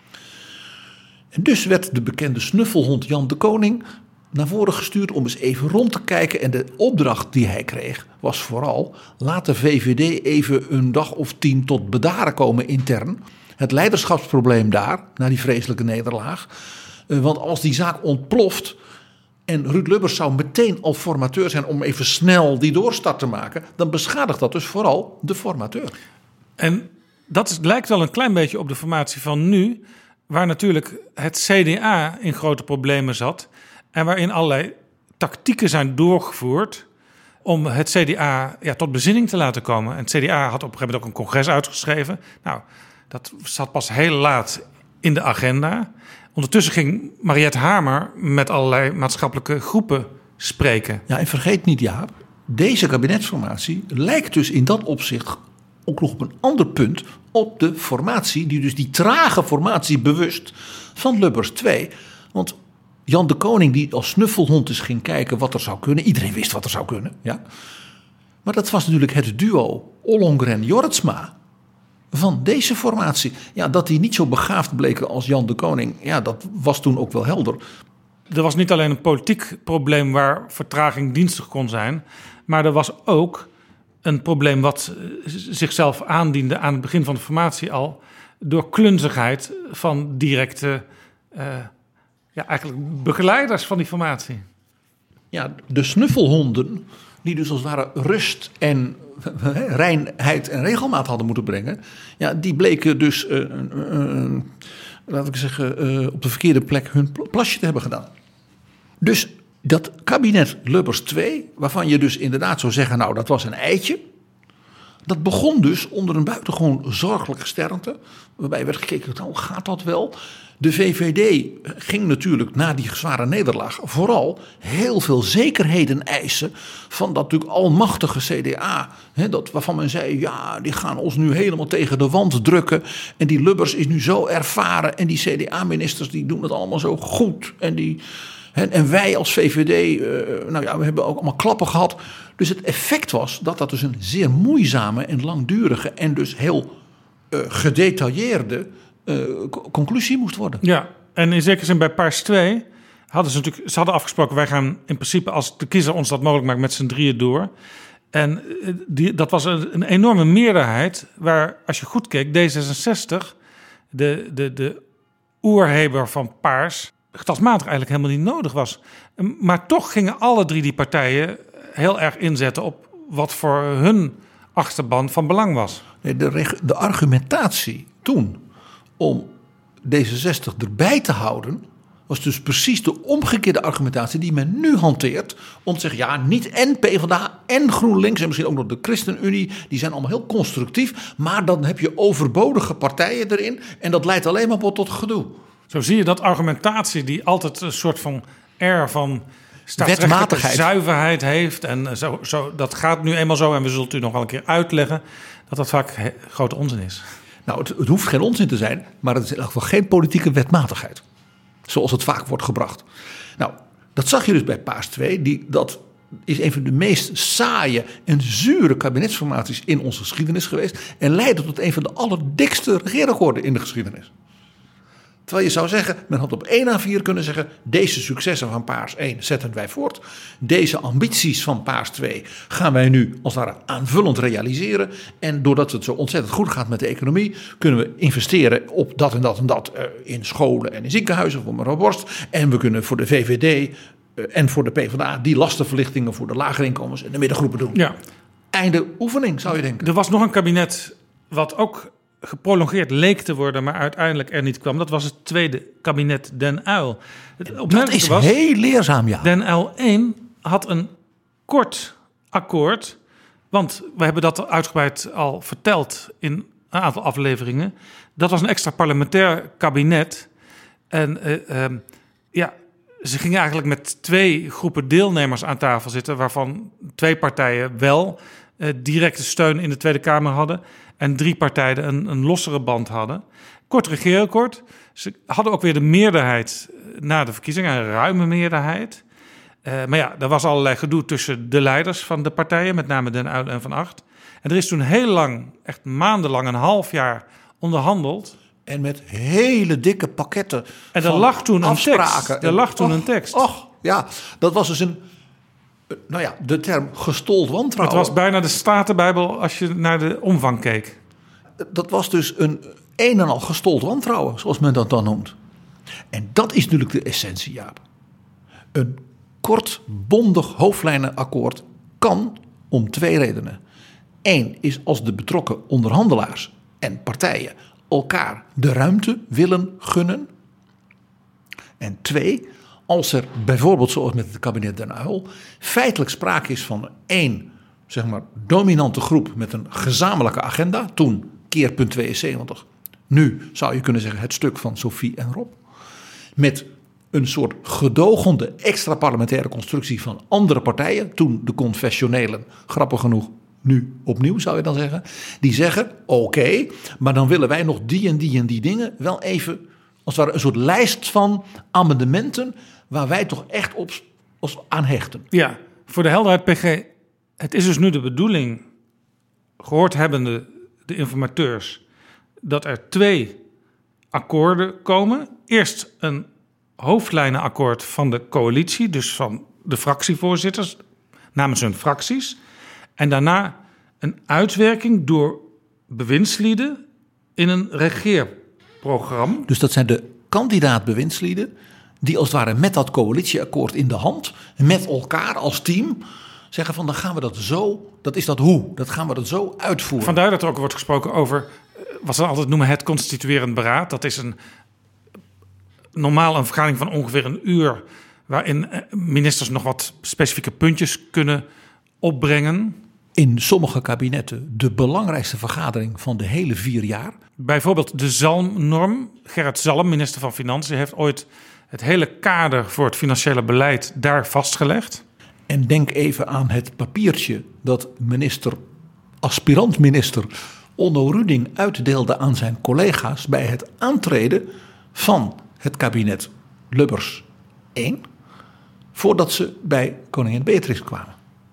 Speaker 9: En dus werd de bekende snuffelhond Jan de Koning naar voren gestuurd om eens even rond te kijken. En de opdracht die hij kreeg was vooral, laat de VVD even een dag of 10 tot bedaren komen intern. Het leiderschapsprobleem daar, na die vreselijke nederlaag. Want als die zaak ontploft en Ruud Lubbers zou meteen al formateur zijn om even snel die doorstart te maken, dan beschadigt dat dus vooral de formateur.
Speaker 8: En dat lijkt wel een klein beetje op de formatie van nu, waar natuurlijk het CDA in grote problemen zat en waarin allerlei tactieken zijn doorgevoerd om het CDA tot bezinning te laten komen. En het CDA had op een gegeven moment ook een congres uitgeschreven. Nou, dat zat pas heel laat in de agenda. Ondertussen ging Mariette Hamer met allerlei maatschappelijke groepen spreken.
Speaker 9: Ja, en vergeet niet, Jaap, deze kabinetsformatie lijkt dus in dat opzicht ook nog op een ander punt op de formatie, die trage formatie bewust van Lubbers 2. Want Jan de Koning, die als snuffelhond eens ging kijken wat er zou kunnen. Iedereen wist wat er zou kunnen, ja. Maar dat was natuurlijk het duo Ollongren-Jorritsma van deze formatie. Ja, dat die niet zo begaafd bleken als Jan de Koning, ja, dat was toen ook wel helder.
Speaker 8: Er was niet alleen een politiek probleem waar vertraging dienstig kon zijn, maar er was ook een probleem wat zichzelf aandiende aan het begin van de formatie al door klunzigheid van directe eigenlijk begeleiders van die formatie.
Speaker 9: Ja, de snuffelhonden die dus als het ware rust en reinheid en regelmaat hadden moeten brengen, ja, die bleken dus, laat ik zeggen, op de verkeerde plek hun plasje te hebben gedaan. Dus dat kabinet Lubbers 2, waarvan je dus inderdaad zou zeggen, nou, dat was een eitje. Dat begon dus onder een buitengewoon zorgelijk gesternte, waarbij werd gekeken, nou, gaat dat wel? De VVD ging natuurlijk na die zware nederlaag vooral heel veel zekerheden eisen van dat natuurlijk almachtige CDA. Waarvan men zei, ja, die gaan ons nu helemaal tegen de wand drukken. En die Lubbers is nu zo ervaren en die CDA-ministers die doen het allemaal zo goed. En wij als VVD, we hebben ook allemaal klappen gehad. Dus het effect was dat dus een zeer moeizame en langdurige en dus heel gedetailleerde conclusie moest worden.
Speaker 8: Ja, en in zekere zin bij Paars 2 hadden ze hadden afgesproken, wij gaan in principe als de kiezer ons dat mogelijk maakt met z'n drieën door. En dat was een enorme meerderheid waar, als je goed keek, D66, de oerheber van Paars getalsmatig eigenlijk helemaal niet nodig was. Maar toch gingen alle 3 die partijen heel erg inzetten op wat voor hun achterban van belang was.
Speaker 9: Nee, de argumentatie toen om D66 erbij te houden was dus precies de omgekeerde argumentatie die men nu hanteert. Om te zeggen, ja, niet en PvdA en GroenLinks en misschien ook nog de ChristenUnie, die zijn allemaal heel constructief. Maar dan heb je overbodige partijen erin en dat leidt alleen maar tot gedoe.
Speaker 8: Zo zie je dat argumentatie die altijd een soort van air van staatsrechtelijke zuiverheid heeft. En zo, dat gaat nu eenmaal zo en we zullen het u nog wel een keer uitleggen. Dat vaak grote onzin is.
Speaker 9: Nou, het hoeft geen onzin te zijn, maar het is in elk geval geen politieke wetmatigheid. Zoals het vaak wordt gebracht. Nou, dat zag je dus bij Paars 2. Dat is een van de meest saaie en zure kabinetsformaties in onze geschiedenis geweest. En leidde tot een van de allerdikste regeerakkoorden in de geschiedenis. Terwijl je zou zeggen, men had op 1 A4 kunnen zeggen, deze successen van Paars 1 zetten wij voort. Deze ambities van Paars 2 gaan wij nu als het ware aanvullend realiseren. En doordat het zo ontzettend goed gaat met de economie, kunnen we investeren op dat en dat en dat in scholen en in ziekenhuizen voor mevrouw Borst. En we kunnen voor de VVD en voor de PvdA die lastenverlichtingen voor de lagere inkomens en de middengroepen doen.
Speaker 8: Ja.
Speaker 9: Einde oefening, zou je denken.
Speaker 8: Er was nog een kabinet wat ook geprolongeerd leek te worden, maar uiteindelijk er niet kwam. Dat was het tweede kabinet Den Uyl.
Speaker 9: Dat is heel leerzaam, ja.
Speaker 8: Den Uyl 1 had een kort akkoord, want we hebben dat uitgebreid al verteld in een aantal afleveringen. Dat was een extra parlementair kabinet. En ze gingen eigenlijk met 2 groepen deelnemers aan tafel zitten, waarvan 2 partijen wel directe steun in de Tweede Kamer hadden en 3 partijen een lossere band hadden. Kort regeerakkoord. Ze hadden ook weer de meerderheid na de verkiezingen, een ruime meerderheid. Maar ja, er was allerlei gedoe tussen de leiders van de partijen, met name Den Uyl en Van Agt. En er is toen heel lang, echt maandenlang, een half jaar onderhandeld.
Speaker 9: En met hele dikke pakketten.
Speaker 8: En er lag toen een tekst.
Speaker 9: Ja, dat was dus de term gestold wantrouwen.
Speaker 8: Het was bijna de Statenbijbel als je naar de omvang keek.
Speaker 9: Dat was dus een en al gestold wantrouwen, zoals men dat dan noemt. En dat is natuurlijk de essentie, Jaap. Een kort, bondig hoofdlijnenakkoord kan om 2 redenen. 1 is als de betrokken onderhandelaars en partijen elkaar de ruimte willen gunnen. En 2, als er bijvoorbeeld zoals met het kabinet Den Uyl feitelijk sprake is van 1, zeg maar, dominante groep met een gezamenlijke agenda. Toen keerpunt 72. Nu zou je kunnen zeggen het stuk van Sophie en Rob. Met een soort gedogende extra parlementaire constructie van andere partijen. Toen de confessionelen, grappig genoeg, nu opnieuw zou je dan zeggen. Die zeggen oké, maar dan willen wij nog die en die en die dingen wel even, als het ware een soort lijst van amendementen waar wij toch echt aan hechten.
Speaker 8: Ja, voor de helderheid, PG. Het is dus nu de bedoeling, gehoord hebbende de informateurs, dat er 2 akkoorden komen. Eerst een hoofdlijnenakkoord van de coalitie, dus van de fractievoorzitters namens hun fracties. En daarna een uitwerking door bewindslieden in een regeerprogramma.
Speaker 9: Dus dat zijn de kandidaat-bewindslieden die als het ware met dat coalitieakkoord in de hand, met elkaar als team, zeggen van dan gaan we dat zo, dat is dat hoe, dat gaan we dat zo uitvoeren.
Speaker 8: Vandaar dat er ook wordt gesproken over wat ze altijd noemen het constituerend beraad. Dat is normaal een vergadering van ongeveer 1 uur, waarin ministers nog wat specifieke puntjes kunnen opbrengen.
Speaker 9: In sommige kabinetten de belangrijkste vergadering van de hele 4 jaar.
Speaker 8: Bijvoorbeeld de Zalmnorm. Gerrit Zalm, minister van Financiën, heeft ooit het hele kader voor het financiële beleid daar vastgelegd.
Speaker 9: En denk even aan het papiertje dat aspirant-minister Onno Ruding uitdeelde aan zijn collega's bij het aantreden van het kabinet Lubbers 1, voordat ze bij koningin Beatrix kwamen.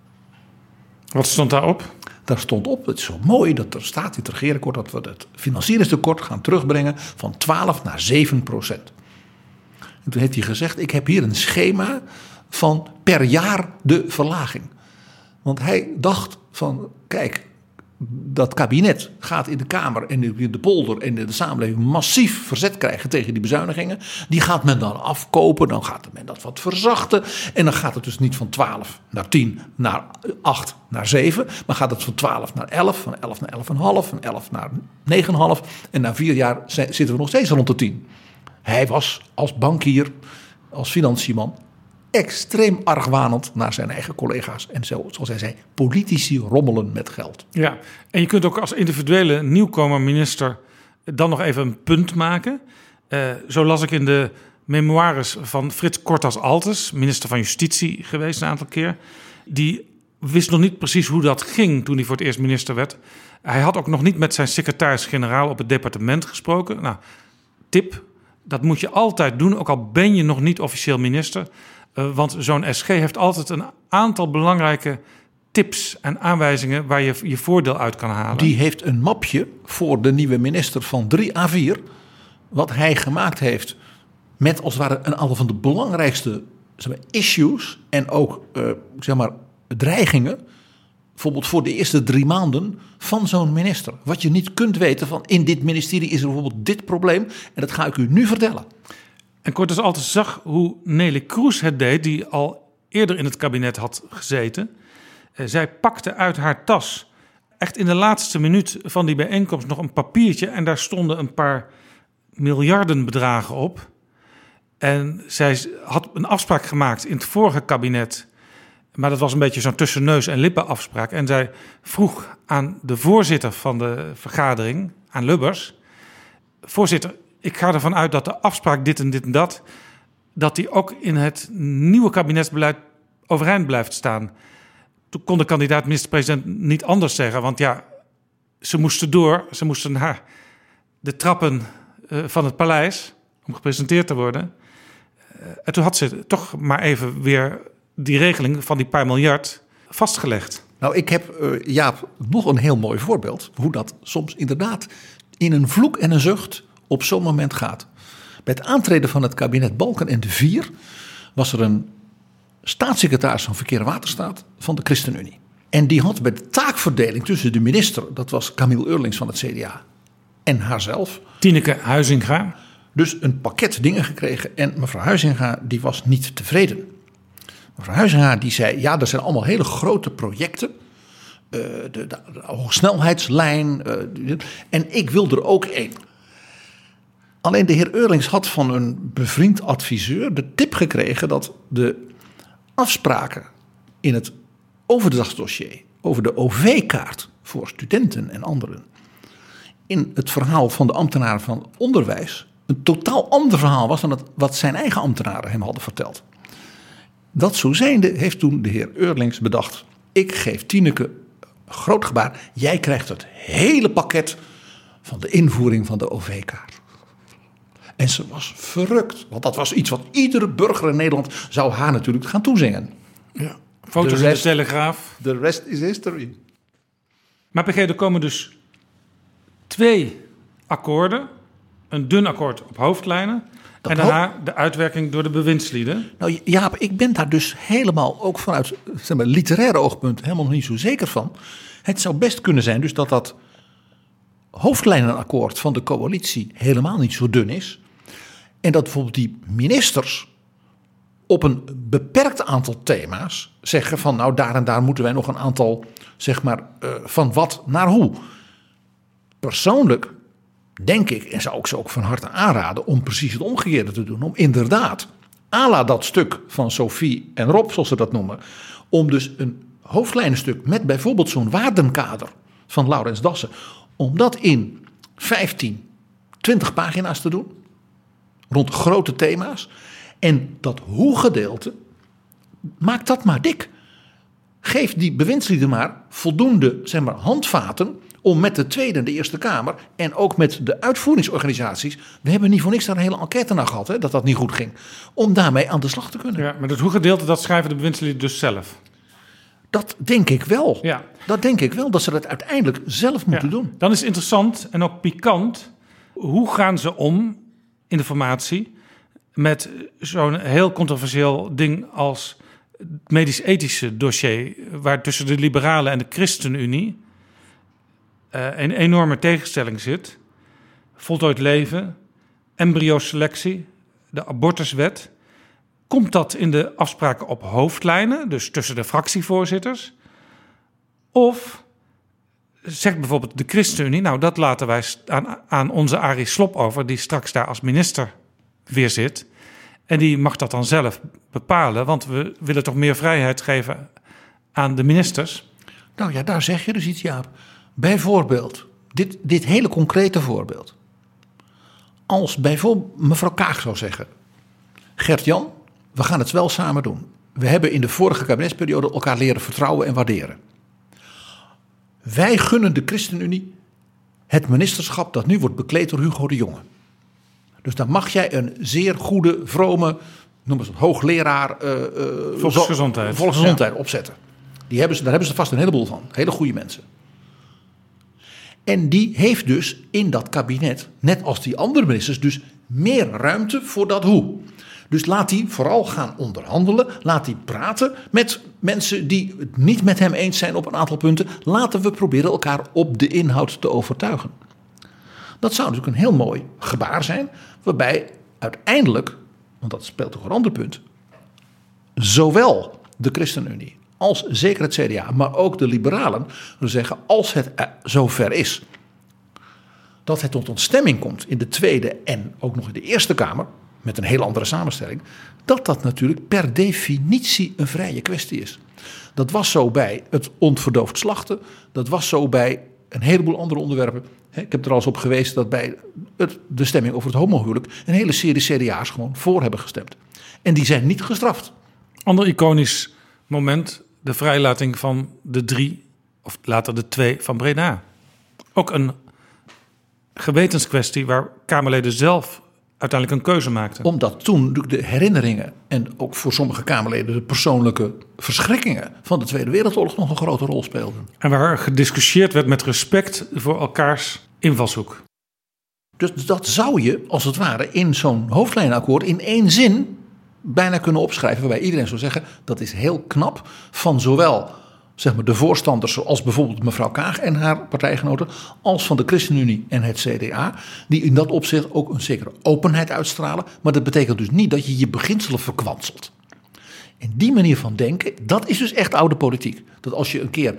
Speaker 8: Wat stond daarop?
Speaker 9: Daar stond op, het is zo mooi dat er staat in het regeerakkoord dat we het financieringstekort gaan terugbrengen van 12 naar 7%. En toen heeft hij gezegd, ik heb hier een schema van per jaar de verlaging. Want hij dacht van, kijk, dat kabinet gaat in de Kamer en in de polder en in de samenleving massief verzet krijgen tegen die bezuinigingen. Die gaat men dan afkopen, dan gaat men dat wat verzachten. En dan gaat het dus niet van 12 naar 10, naar 8, naar 7. Maar gaat het van 12 naar 11, van 11 naar 11,5, van 11 naar 9,5. En na 4 jaar zitten we nog steeds rond de 10. Hij was als bankier, als financiënman, extreem argwanend naar zijn eigen collega's. En zoals hij zei, politici rommelen met geld.
Speaker 8: Ja, en je kunt ook als individuele nieuwkomer minister dan nog even een punt maken. Zo las ik in de memoires van Frits Kortas-Altes, minister van Justitie geweest een aantal keer. Die wist nog niet precies hoe dat ging toen hij voor het eerst minister werd. Hij had ook nog niet met zijn secretaris-generaal op het departement gesproken. Nou, tip, dat moet je altijd doen, ook al ben je nog niet officieel minister. Want zo'n SG heeft altijd een aantal belangrijke tips en aanwijzingen waar je je voordeel uit kan halen.
Speaker 9: Die heeft een mapje voor de nieuwe minister van 3 A4... wat hij gemaakt heeft met als het ware een aantal van de belangrijkste issues en ook dreigingen. Bijvoorbeeld voor de eerste 3 maanden van zo'n minister. Wat je niet kunt weten van in dit ministerie is er bijvoorbeeld dit probleem. En dat ga ik u nu vertellen.
Speaker 8: En Kortas-Altes zag hoe Neelie Kroes het deed, die al eerder in het kabinet had gezeten. Zij pakte uit haar tas, echt in de laatste minuut van die bijeenkomst, nog een papiertje. En daar stonden een paar miljardenbedragen op. En zij had een afspraak gemaakt in het vorige kabinet. Maar dat was een beetje zo'n tussen neus en lippen afspraak. En zij vroeg aan de voorzitter van de vergadering, aan Lubbers: voorzitter, ik ga ervan uit dat de afspraak dit en dat, dat die ook in het nieuwe kabinetsbeleid overeind blijft staan. Toen kon de kandidaat minister-president niet anders zeggen. Want ja, ze moesten door. Ze moesten naar de trappen van het paleis om gepresenteerd te worden. En toen had ze toch maar even weer die regeling van die paar miljard vastgelegd.
Speaker 9: Nou, ik heb, Jaap, nog een heel mooi voorbeeld. Hoe dat soms inderdaad in een vloek en een zucht op zo'n moment gaat. Bij het aantreden van het kabinet Balkenende 4 was er een staatssecretaris van Verkeer en Waterstaat van de ChristenUnie. En die had bij de taakverdeling tussen de minister, dat was Camille Eurlings van het CDA, en haarzelf,
Speaker 8: Tineke Huizinga,
Speaker 9: dus een pakket dingen gekregen. En mevrouw Huizinga die was niet tevreden. Mevrouw Huizinga die zei, ja, er zijn allemaal hele grote projecten. De hoogsnelheidslijn. En ik wil er ook één. Alleen de heer Eurlings had van een bevriend adviseur de tip gekregen dat de afspraken in het overdrachtsdossier over de OV-kaart voor studenten en anderen in het verhaal van de ambtenaren van onderwijs een totaal ander verhaal was dan wat zijn eigen ambtenaren hem hadden verteld. Dat zo zijnde heeft toen de heer Eurlings bedacht: ik geef Tineke een groot gebaar, jij krijgt het hele pakket van de invoering van de OV-kaart. En ze was verrukt, want dat was iets wat iedere burger in Nederland zou haar natuurlijk gaan toezingen.
Speaker 8: Ja. Foto's in de Telegraaf.
Speaker 9: The rest is history.
Speaker 8: Maar PG, er komen dus 2 akkoorden. Een dun akkoord op hoofdlijnen. En daarna de uitwerking door de bewindslieden.
Speaker 9: Nou Jaap, ik ben daar dus helemaal ook vanuit literaire oogpunt helemaal nog niet zo zeker van. Het zou best kunnen zijn dus dat hoofdlijnenakkoord van de coalitie helemaal niet zo dun is. En dat bijvoorbeeld die ministers op een beperkt aantal thema's zeggen van nou daar en daar moeten wij nog een aantal zeg maar van wat naar hoe. Persoonlijk denk ik, en zou ik ze ook van harte aanraden om precies het omgekeerde te doen. Om inderdaad, à la dat stuk van Sophie en Rob, zoals ze dat noemen, om dus een hoofdlijnenstuk met bijvoorbeeld zo'n waardenkader van Laurens Dassen, om dat in 15, 20 pagina's te doen, rond grote thema's. En dat hoe-gedeelte, maak dat maar dik. Geef die bewindslieden maar voldoende zeg maar, handvaten om met de Tweede en de Eerste Kamer en ook met de uitvoeringsorganisaties, we hebben niet voor niks daar een hele enquête naar gehad, hè, dat niet goed ging, om daarmee aan de slag te kunnen.
Speaker 8: Ja, maar dat hoe-gedeelte, dat schrijven de bewindslieden dus zelf.
Speaker 9: Dat denk ik wel.
Speaker 8: Ja.
Speaker 9: Dat denk ik wel, dat ze dat uiteindelijk zelf moeten doen.
Speaker 8: Dan is het interessant en ook pikant, hoe gaan ze om in de formatie met zo'n heel controversieel ding als het medisch-ethische dossier, waar tussen de Liberalen en de ChristenUnie een enorme tegenstelling zit. Voltooid leven, embryoselectie, de abortuswet. Komt dat in de afspraken op hoofdlijnen, dus tussen de fractievoorzitters? Of zegt bijvoorbeeld de ChristenUnie, nou dat laten wij aan onze Arie Slob over, die straks daar als minister weer zit. En die mag dat dan zelf bepalen, want we willen toch meer vrijheid geven aan de ministers.
Speaker 9: Nou ja, daar zeg je dus iets, Jaap. Bijvoorbeeld, dit hele concrete voorbeeld. Als bijvoorbeeld mevrouw Kaag zou zeggen, Gert-Jan, we gaan het wel samen doen. We hebben in de vorige kabinetsperiode elkaar leren vertrouwen en waarderen. Wij gunnen de ChristenUnie het ministerschap dat nu wordt bekleed door Hugo de Jonge. Dus dan mag jij een zeer goede, vrome, noem eens een hoogleraar volksgezondheid opzetten. Daar hebben ze vast een heleboel van. Hele goede mensen. En die heeft dus in dat kabinet, net als die andere ministers, dus meer ruimte voor dat hoe. Dus laat die vooral gaan onderhandelen. Laat die praten met mensen die het niet met hem eens zijn op een aantal punten. Laten we proberen elkaar op de inhoud te overtuigen. Dat zou natuurlijk een heel mooi gebaar zijn. Waarbij uiteindelijk, want dat speelt toch een ander punt, zowel de ChristenUnie als zeker het CDA, maar ook de liberalen willen zeggen, als het zover is dat het tot ontstemming komt in de Tweede en ook nog in de Eerste Kamer, met een heel andere samenstelling, dat natuurlijk per definitie een vrije kwestie is. Dat was zo bij het onverdoofd slachten, dat was zo bij een heleboel andere onderwerpen. Ik heb er al eens op gewezen dat bij de stemming over het homohuwelijk een hele serie CDA's gewoon voor hebben gestemd. En die zijn niet gestraft.
Speaker 8: Ander iconisch moment, de vrijlating van de 3, of later de 2 van Breda. Ook een gewetenskwestie waar Kamerleden zelf uiteindelijk een keuze maakten.
Speaker 9: Omdat toen de herinneringen en ook voor sommige Kamerleden de persoonlijke verschrikkingen van de Tweede Wereldoorlog nog een grote rol speelden.
Speaker 8: En waar gediscussieerd werd met respect voor elkaars invalshoek.
Speaker 9: Dus dat zou je, als het ware, in zo'n hoofdlijnenakkoord in 1 zin bijna kunnen opschrijven. Waarbij iedereen zou zeggen, dat is heel knap van zowel zeg maar, de voorstanders zoals bijvoorbeeld mevrouw Kaag en haar partijgenoten, als van de ChristenUnie en het CDA, die in dat opzicht ook een zekere openheid uitstralen. Maar dat betekent dus niet dat je je beginselen verkwanselt. En die manier van denken, dat is dus echt oude politiek. Dat als je een keer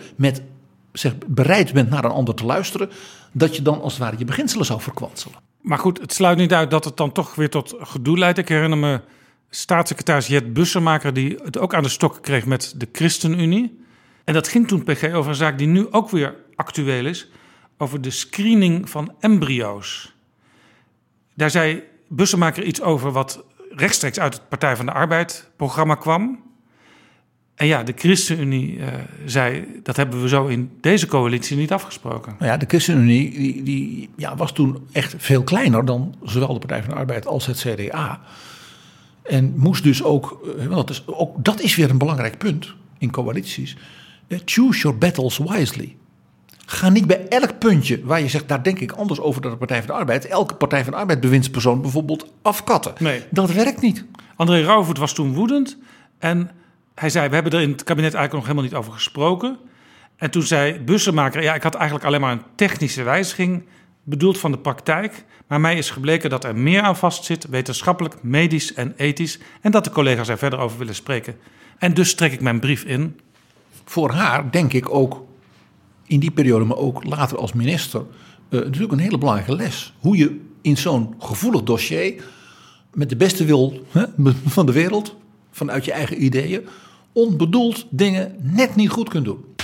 Speaker 9: bereid bent naar een ander te luisteren, dat je dan als het ware je beginselen zou verkwanselen.
Speaker 8: Maar goed, het sluit niet uit dat het dan toch weer tot gedoe leidt. Ik herinner me staatssecretaris Jet Bussemaker die het ook aan de stok kreeg met de ChristenUnie. En dat ging toen PG over een zaak die nu ook weer actueel is, over de screening van embryo's. Daar zei Bussemaker iets over wat rechtstreeks uit het Partij van de Arbeid programma kwam. En ja, de ChristenUnie zei, dat hebben we zo in deze coalitie niet afgesproken.
Speaker 9: Nou ja, de ChristenUnie die was toen echt veel kleiner dan zowel de Partij van de Arbeid als het CDA. En moest dus ook, dat is weer een belangrijk punt in coalities. Choose your battles wisely. Ga niet bij elk puntje waar je zegt, daar denk ik anders over dan de Partij van de Arbeid, elke Partij van de Arbeid bewindspersoon bijvoorbeeld afkatten. Nee. Dat werkt niet.
Speaker 8: André Rauwvoet was toen woedend en hij zei, we hebben er in het kabinet eigenlijk nog helemaal niet over gesproken. En toen zei Bussemaker, ja, ik had eigenlijk alleen maar een technische wijziging bedoeld van de praktijk, maar mij is gebleken dat er meer aan vastzit, wetenschappelijk, medisch en ethisch, en dat de collega's er verder over willen spreken. En dus trek ik mijn brief in.
Speaker 9: Voor haar denk ik ook in die periode, maar ook later als minister, natuurlijk een hele belangrijke les. Hoe je in zo'n gevoelig dossier, met de beste wil van de wereld, vanuit je eigen ideeën, onbedoeld dingen net niet goed kunt doen.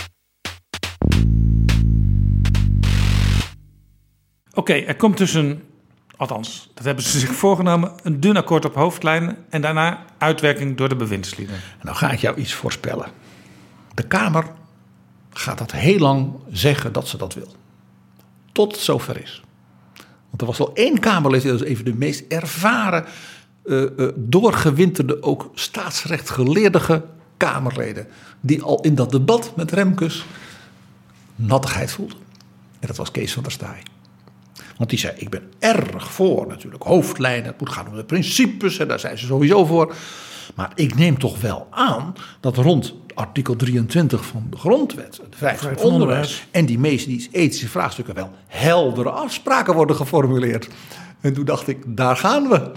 Speaker 8: Oké, er komt dus althans, dat hebben ze zich voorgenomen, een dun akkoord op hoofdlijnen en daarna uitwerking door de bewindslieden.
Speaker 9: En nou ga ik jou iets voorspellen. De Kamer gaat dat heel lang zeggen dat ze dat wil. Tot het zover is. Want er was al 1 Kamerlid, dat is even de meest ervaren, doorgewinterde, ook staatsrechtgeleerde Kamerleden, die al in dat debat met Remkes nattigheid voelden. En dat was Kees van der Staaij. Want die zei, ik ben erg voor natuurlijk hoofdlijnen, het moet gaan om de principes, en daar zijn ze sowieso voor. Maar ik neem toch wel aan dat rond artikel 23 van de grondwet, de vrijheid van onderwijs. En die ethische vraagstukken wel heldere afspraken worden geformuleerd. En toen dacht ik, daar gaan we.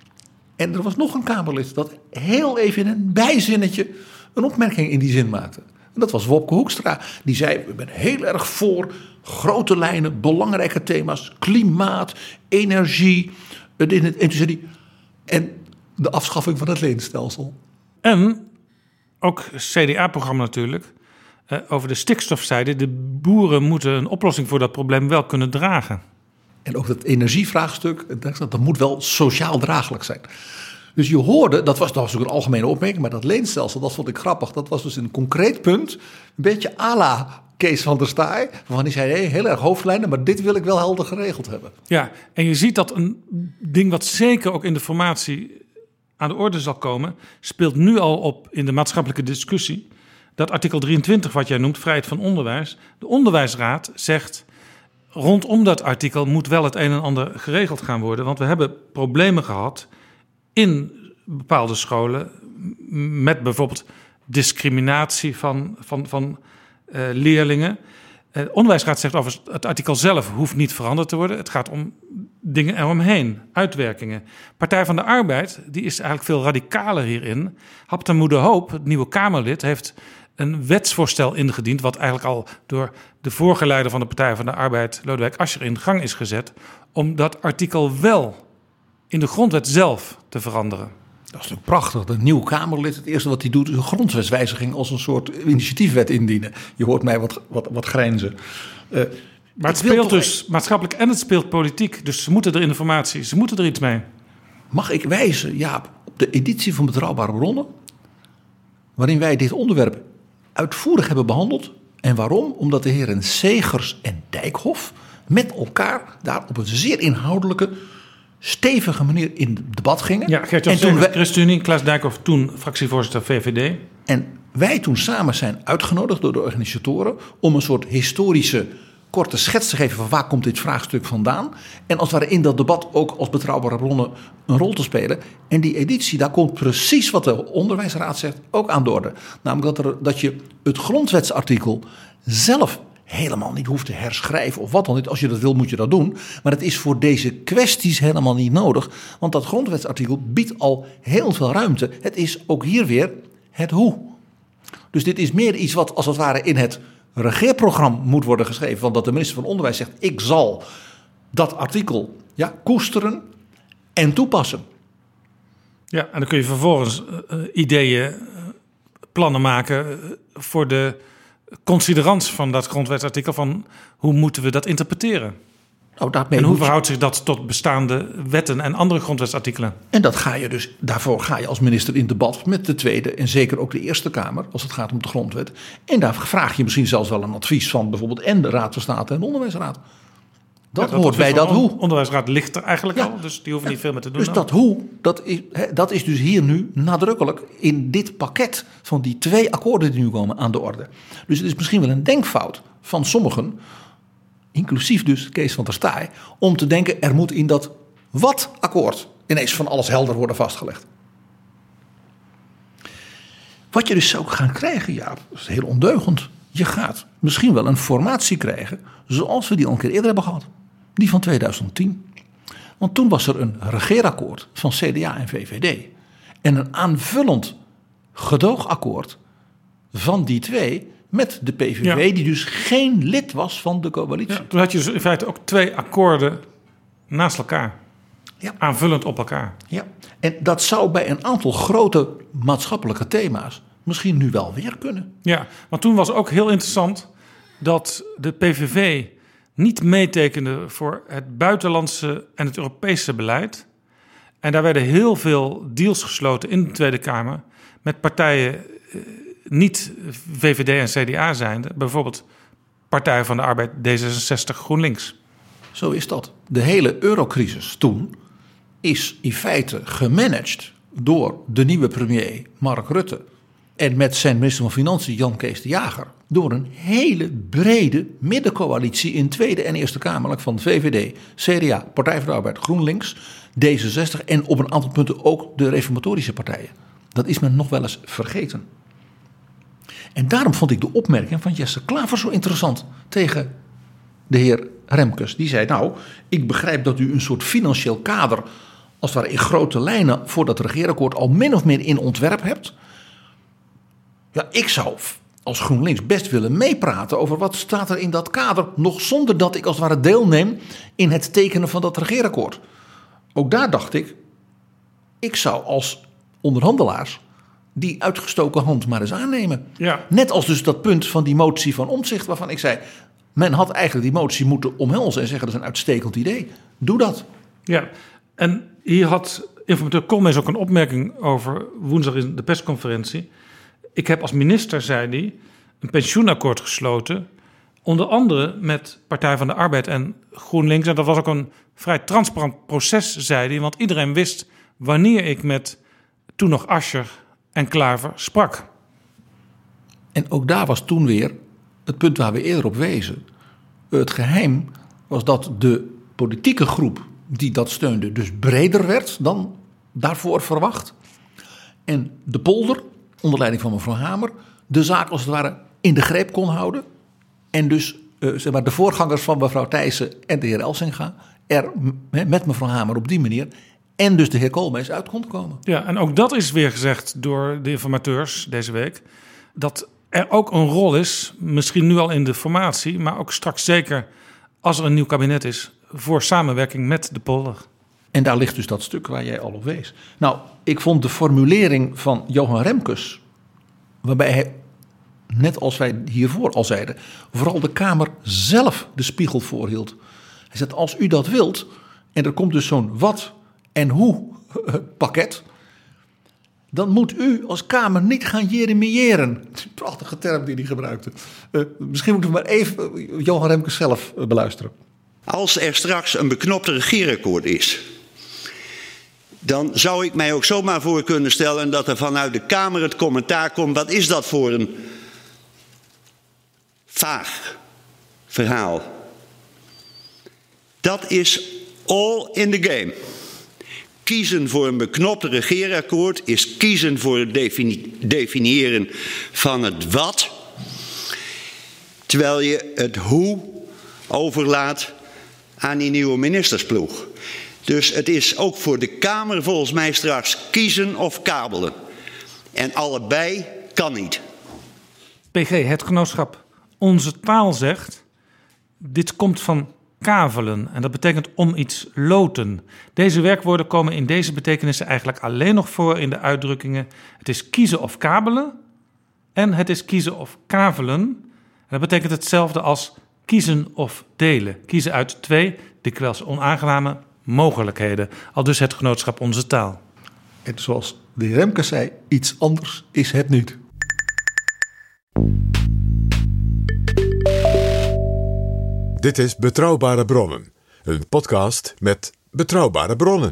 Speaker 9: En er was nog een Kamerlid dat heel even in een bijzinnetje een opmerking in die zin maakte. En dat was Wopke Hoekstra. Die zei, ik ben heel erg voor grote lijnen, belangrijke thema's, klimaat, energie. En toen zei hij, en de afschaffing van het leenstelsel.
Speaker 8: En ook CDA-programma natuurlijk. Over de stikstofzijde. De boeren moeten een oplossing voor dat probleem wel kunnen dragen.
Speaker 9: En ook dat energievraagstuk, dat moet wel sociaal draaglijk zijn. Dus je hoorde, dat was ook een algemene opmerking, maar dat leenstelsel, dat vond ik grappig. Dat was dus een concreet punt, een beetje à la Kees van der Staaij. Waarvan hij zei, heel erg hoofdlijnen, maar dit wil ik wel helder geregeld hebben.
Speaker 8: Ja, en je ziet dat een ding wat zeker ook in de formatie aan de orde zal komen, speelt nu al op in de maatschappelijke discussie. Dat artikel 23, wat jij noemt, vrijheid van onderwijs. De onderwijsraad zegt, rondom dat artikel moet wel het een en ander geregeld gaan worden. Want we hebben problemen gehad in bepaalde scholen met bijvoorbeeld discriminatie van leerlingen. De onderwijsraad zegt overigens, het artikel zelf hoeft niet veranderd te worden. Het gaat om dingen eromheen, uitwerkingen. Partij van de Arbeid, die is eigenlijk veel radicaler hierin. Haptem de Hoop, het nieuwe Kamerlid, heeft een wetsvoorstel ingediend, wat eigenlijk al door de vorige leider van de Partij van de Arbeid, Lodewijk Asscher, in gang is gezet, om dat artikel wel in de grondwet zelf te veranderen.
Speaker 9: Dat is natuurlijk prachtig. De nieuwe Kamerlid, het eerste wat hij doet, is een grondwetswijziging als een soort initiatiefwet indienen. Je hoort mij wat grijnzen.
Speaker 8: Maar het speelt dus maatschappelijk en het speelt politiek. Dus ze moeten er in de formatie, ze moeten er iets mee.
Speaker 9: Mag ik wijzen, Jaap, op de editie van Betrouwbare Bronnen, waarin wij dit onderwerp uitvoerig hebben behandeld. En waarom? Omdat de heren Segers en Dijkhoff met elkaar daar op een zeer inhoudelijke, stevige manier in debat gingen.
Speaker 8: Ja, Gert-Jan Segers, ChristenUnie, Klaas Dijkhoff, toen fractievoorzitter VVD.
Speaker 9: En wij toen samen zijn uitgenodigd door de organisatoren om een soort historische korte schets te geven van waar komt dit vraagstuk vandaan. En als het ware in dat debat ook als Betrouwbare Bronnen een rol te spelen. En die editie, daar komt precies wat de onderwijsraad zegt ook aan de orde. Namelijk dat je het grondwetsartikel zelf helemaal niet hoeft te herschrijven of wat dan niet. Als je dat wil, moet je dat doen. Maar het is voor deze kwesties helemaal niet nodig. Want dat grondwetsartikel biedt al heel veel ruimte. Het is ook hier weer het hoe. Dus dit is meer iets wat als het ware in het regeerprogramma moet worden geschreven. Want dat de minister van Onderwijs zegt, ik zal dat artikel koesteren en toepassen.
Speaker 8: Ja, en dan kun je vervolgens ideeën, plannen maken voor de considerans van dat grondwetsartikel, van hoe moeten we dat interpreteren? En hoe verhoudt zich dat tot bestaande wetten en andere grondwetsartikelen?
Speaker 9: En dat ga je dus, daarvoor ga je als minister in debat met de Tweede en zeker ook de Eerste Kamer, als het gaat om de grondwet. En daar vraag je misschien zelfs wel een advies van bijvoorbeeld en de Raad van State en de Onderwijsraad. Dat hoort bij dat hoe.
Speaker 8: De Onderwijsraad ligt er eigenlijk al, dus die hoeven niet veel meer te doen.
Speaker 9: Dus dat hoe, dat is dus hier nu nadrukkelijk in dit pakket van die 2 akkoorden die nu komen aan de orde. Dus het is misschien wel een denkfout van sommigen, inclusief dus Kees van der Staaij, om te denken er moet in dat wat-akkoord ineens van alles helder worden vastgelegd. Wat je dus zou gaan krijgen, Jaap, dat is heel ondeugend. Je gaat misschien wel een formatie krijgen zoals we die al een keer eerder hebben gehad. Die van 2010. Want toen was er een regeerakkoord van CDA en VVD. En een aanvullend gedoogakkoord van die 2 met de PVV, die dus geen lid was van de coalitie.
Speaker 8: Ja, toen had je dus in feite ook 2 akkoorden naast elkaar. Ja. Aanvullend op elkaar.
Speaker 9: Ja, en dat zou bij een aantal grote maatschappelijke thema's misschien nu wel weer kunnen.
Speaker 8: Ja, want toen was ook heel interessant dat de PVV niet meetekende voor het buitenlandse en het Europese beleid. En daar werden heel veel deals gesloten in de Tweede Kamer met partijen niet VVD en CDA zijnde. Bijvoorbeeld Partij van de Arbeid, D66, GroenLinks.
Speaker 9: Zo is dat. De hele eurocrisis toen is in feite gemanaged door de nieuwe premier Mark Rutte en met zijn minister van Financiën Jan Kees de Jager door een hele brede middencoalitie in Tweede en Eerste Kamerlijk van VVD, CDA, Partij van de Arbeid, GroenLinks, D66 en op een aantal punten ook de reformatorische partijen. Dat is men nog wel eens vergeten. En daarom vond ik de opmerking van Jesse Klaver zo interessant tegen de heer Remkes. Die zei, nou, ik begrijp dat u een soort financieel kader, als het ware in grote lijnen, voor dat regeerakkoord al min of meer in ontwerp hebt. Ja, ik zou als GroenLinks best willen meepraten over wat staat er in dat kader, nog zonder dat ik als het ware deelneem in het tekenen van dat regeerakkoord. Ook daar dacht ik zou als onderhandelaars die uitgestoken hand maar eens aannemen.
Speaker 8: Ja.
Speaker 9: Net als dus dat punt van die motie van Omtzigt, waarvan ik zei, men had eigenlijk die motie moeten omhelzen en zeggen, dat is een uitstekend idee. Doe dat.
Speaker 8: Ja, en hier had informateur Koolmees ook een opmerking over woensdag in de persconferentie. Ik heb als minister, zei hij, een pensioenakkoord gesloten, onder andere met Partij van de Arbeid en GroenLinks. En dat was ook een vrij transparant proces, zei hij, want iedereen wist wanneer ik met toen nog Asscher en Klaver sprak.
Speaker 9: En ook daar was toen weer het punt waar we eerder op wezen. Het geheim was dat de politieke groep die dat steunde dus breder werd dan daarvoor verwacht. En de polder, onder leiding van mevrouw Hamer, de zaak als het ware in de greep kon houden. En dus zeg maar, de voorgangers van mevrouw Thijssen en de heer Elsinga er met mevrouw Hamer op die manier en dus de heer Koolmees uit kon komen.
Speaker 8: Ja, en ook dat is weer gezegd door de informateurs deze week, dat er ook een rol is, misschien nu al in de formatie, maar ook straks zeker als er een nieuw kabinet is, voor samenwerking met de polder.
Speaker 9: En daar ligt dus dat stuk waar jij al op wees. Nou, ik vond de formulering van Johan Remkes, waarbij hij, net als wij hiervoor al zeiden, vooral de Kamer zelf de spiegel voorhield. Hij zegt, als u dat wilt, en er komt dus zo'n wat en hoe pakket, dan moet u als Kamer niet gaan jeremiëren. Prachtige term die hij gebruikte. Misschien moeten we maar even Johan Remkes zelf beluisteren.
Speaker 6: Als er straks een beknopte regeerakkoord is, dan zou ik mij ook zomaar voor kunnen stellen dat er vanuit de Kamer het commentaar komt, wat is dat voor een vaag verhaal. Dat is all in the game. Kiezen voor een beknopt regeerakkoord is kiezen voor het definiëren van het wat, terwijl je het hoe overlaat aan die nieuwe ministersploeg. Dus het is ook voor de Kamer volgens mij straks kiezen of kabelen. En allebei kan niet.
Speaker 8: PG, het genootschap Onze Taal zegt, dit komt van kavelen en dat betekent om iets loten. Deze werkwoorden komen in deze betekenissen eigenlijk alleen nog voor in de uitdrukkingen het is kiezen of kabelen en het is kiezen of kavelen. En dat betekent hetzelfde als kiezen of delen. Kiezen uit twee dikwijls onaangename mogelijkheden. Al dus het genootschap Onze Taal.
Speaker 9: En zoals de heer Remkes zei, iets anders is het niet.
Speaker 7: Dit is Betrouwbare Bronnen, een podcast met betrouwbare bronnen.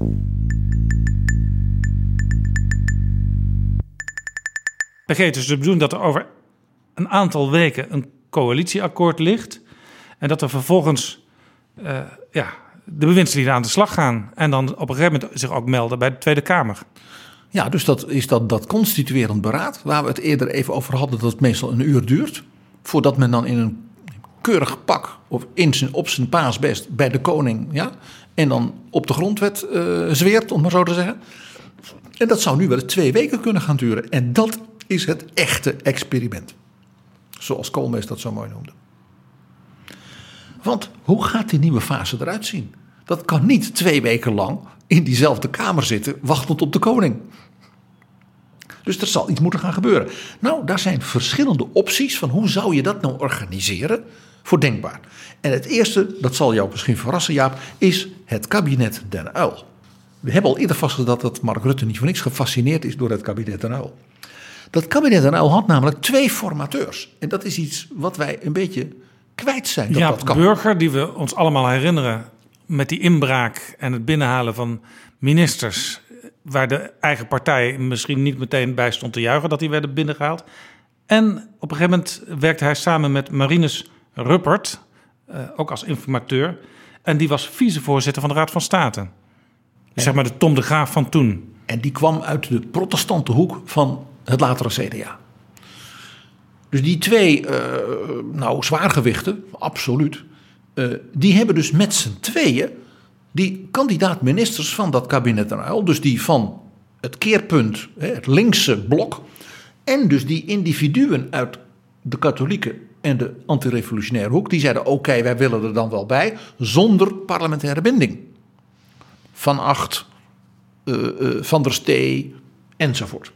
Speaker 8: PG, het is de bedoeling dat er over een aantal weken een coalitieakkoord ligt en dat er vervolgens de bewindslieden aan de slag gaan en dan op een gegeven moment zich ook melden bij de Tweede Kamer. Ja,
Speaker 9: dus dat is dat constituerend beraad waar we het eerder even over hadden, dat het meestal een uur duurt voordat men dan in een keurig pak of op zijn paasbest bij de koning, ja, en dan op de grondwet zweert, om maar zo te zeggen. En dat zou nu wel 2 weken kunnen gaan duren. En dat is het echte experiment. Zoals Koolmees dat zo mooi noemde. Want hoe gaat die nieuwe fase eruit zien? Dat kan niet 2 weken lang in diezelfde kamer zitten, wachtend op de koning. Dus er zal iets moeten gaan gebeuren. Nou, daar zijn verschillende opties van hoe zou je dat nou organiseren voor denkbaar. En het eerste, dat zal jou misschien verrassen, Jaap, is het kabinet Den Uyl. We hebben al eerder vastgesteld dat Mark Rutte niet voor niks gefascineerd is door het kabinet Den Uyl. Dat kabinet Den Uyl had namelijk 2 formateurs. En dat is iets wat wij een beetje kwijt zijn.
Speaker 8: Ja, dat Burger, die we ons allemaal herinneren met die inbraak en het binnenhalen van ministers, waar de eigen partij misschien niet meteen bij stond te juichen dat die werden binnengehaald. En op een gegeven moment werkte hij samen met Marinus Ruppert, ook als informateur. En die was vicevoorzitter van de Raad van State. Dus zeg maar de Tom de Graaf van toen.
Speaker 9: En die kwam uit de protestante hoek van het latere CDA. Dus die twee zwaargewichten, absoluut, die hebben dus met z'n tweeën die kandidaat-ministers van dat kabinet Den Uyl, dus die van het keerpunt, het linkse blok, en dus die individuen uit de katholieke en de antirevolutionaire hoek, die zeiden oké, wij willen er dan wel bij, zonder parlementaire binding. Van Agt, Van der Stee enzovoort.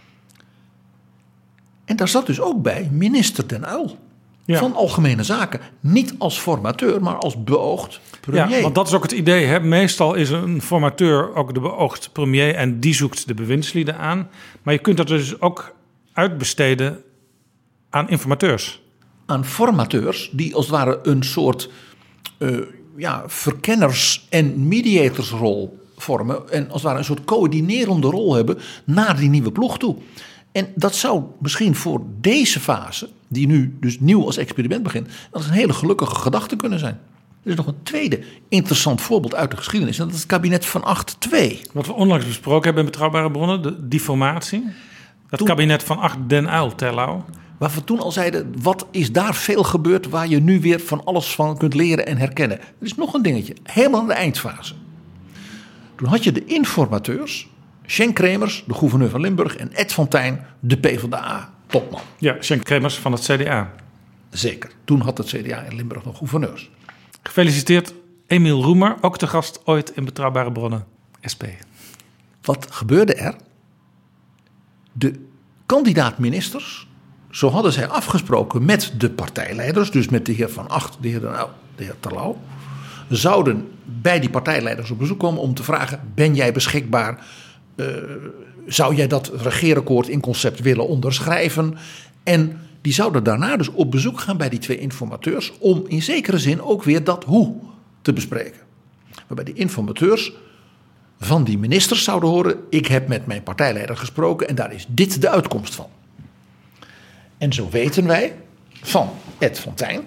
Speaker 9: En daar zat dus ook bij minister Den Uyl. Ja. Van Algemene Zaken. Niet als formateur, maar als beoogd premier.
Speaker 8: Ja, want dat is ook het idee. Hè? Meestal is een formateur ook de beoogd premier en die zoekt de bewindslieden aan. Maar je kunt dat dus ook uitbesteden aan informateurs.
Speaker 9: Aan formateurs die als het ware een soort verkenners- en mediatorsrol vormen. En als het ware een soort coördinerende rol hebben naar die nieuwe ploeg toe. En dat zou misschien voor deze fase, die nu dus nieuw als experiment begint, dat is een hele gelukkige gedachte kunnen zijn. Er is nog een tweede interessant voorbeeld uit de geschiedenis. En dat is het kabinet Van Agt II.
Speaker 8: Wat we onlangs besproken hebben in Betrouwbare Bronnen, de deformatie. Dat kabinet Van Agt Den Uyl Terlouw.
Speaker 9: Waar we toen al zeiden, wat is daar veel gebeurd waar je nu weer van alles van kunt leren en herkennen. Er is nog een dingetje, helemaal in de eindfase. Toen had je de informateurs, Schenk Kremers, de gouverneur van Limburg, en Ed van Tijn, de PvdA-topman.
Speaker 8: Ja, Schenk Kremers van het CDA.
Speaker 9: Zeker, toen had het CDA in Limburg nog gouverneurs.
Speaker 8: Gefeliciteerd Emiel Roemer, ook te gast ooit in Betrouwbare Bronnen, SP.
Speaker 9: Wat gebeurde er? De kandidaat-ministers, zo hadden zij afgesproken met de partijleiders, dus met de heer Van Agt, de heer Den Uyl, de heer Terlouw, zouden bij die partijleiders op bezoek komen om te vragen, ben jij beschikbaar? Zou jij dat regeerakkoord in concept willen onderschrijven? En die zouden daarna dus op bezoek gaan bij die twee informateurs om in zekere zin ook weer dat hoe te bespreken. Waarbij die informateurs van die ministers zouden horen, ik heb met mijn partijleider gesproken en daar is dit de uitkomst van. En zo weten wij van Ed van Tijn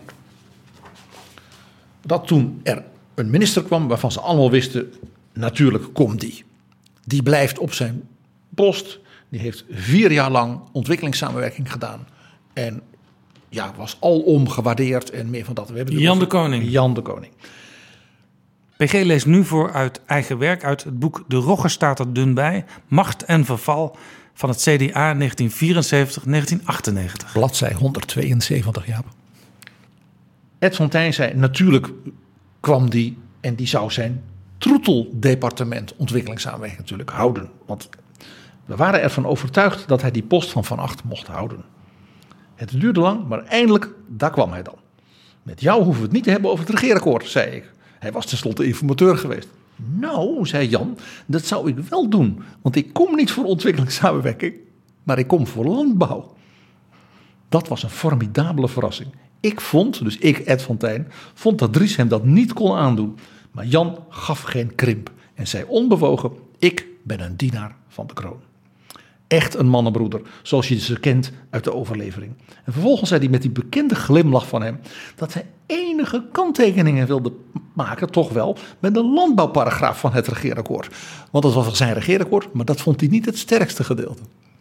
Speaker 9: dat toen er een minister kwam waarvan ze allemaal wisten, natuurlijk komt die. Die blijft op zijn post. Die heeft 4 jaar lang ontwikkelingssamenwerking gedaan. En was alom gewaardeerd en meer van dat. We hebben
Speaker 8: Jan de Koning.
Speaker 9: Jan de Koning.
Speaker 8: PG leest nu voor uit eigen werk uit het boek De Rogge staat er dun bij. Macht en verval van het CDA 1974-1998.
Speaker 9: Bladzij 172, Jaap. Ed van Tijn zei, natuurlijk kwam die en die zou zijn troeteldepartement ontwikkelingssamenwerking natuurlijk houden. Want we waren ervan overtuigd dat hij die post van Agt mocht houden. Het duurde lang, maar eindelijk, daar kwam hij dan. Met jou hoeven we het niet te hebben over het regeerakkoord, zei ik. Hij was tenslotte informateur geweest. Nou, zei Jan, dat zou ik wel doen. Want ik kom niet voor ontwikkelingssamenwerking, maar ik kom voor landbouw. Dat was een formidabele verrassing. Ik, Ed van Tijn, vond dat Dries hem dat niet kon aandoen. Maar Jan gaf geen krimp en zei onbewogen, ik ben een dienaar van de kroon. Echt een mannenbroeder, zoals je ze kent uit de overlevering. En vervolgens zei hij met die bekende glimlach van hem dat hij enige kanttekeningen wilde maken, toch wel, met de landbouwparagraaf van het regeerakkoord. Want dat was zijn regeerakkoord, maar dat vond hij niet het sterkste gedeelte.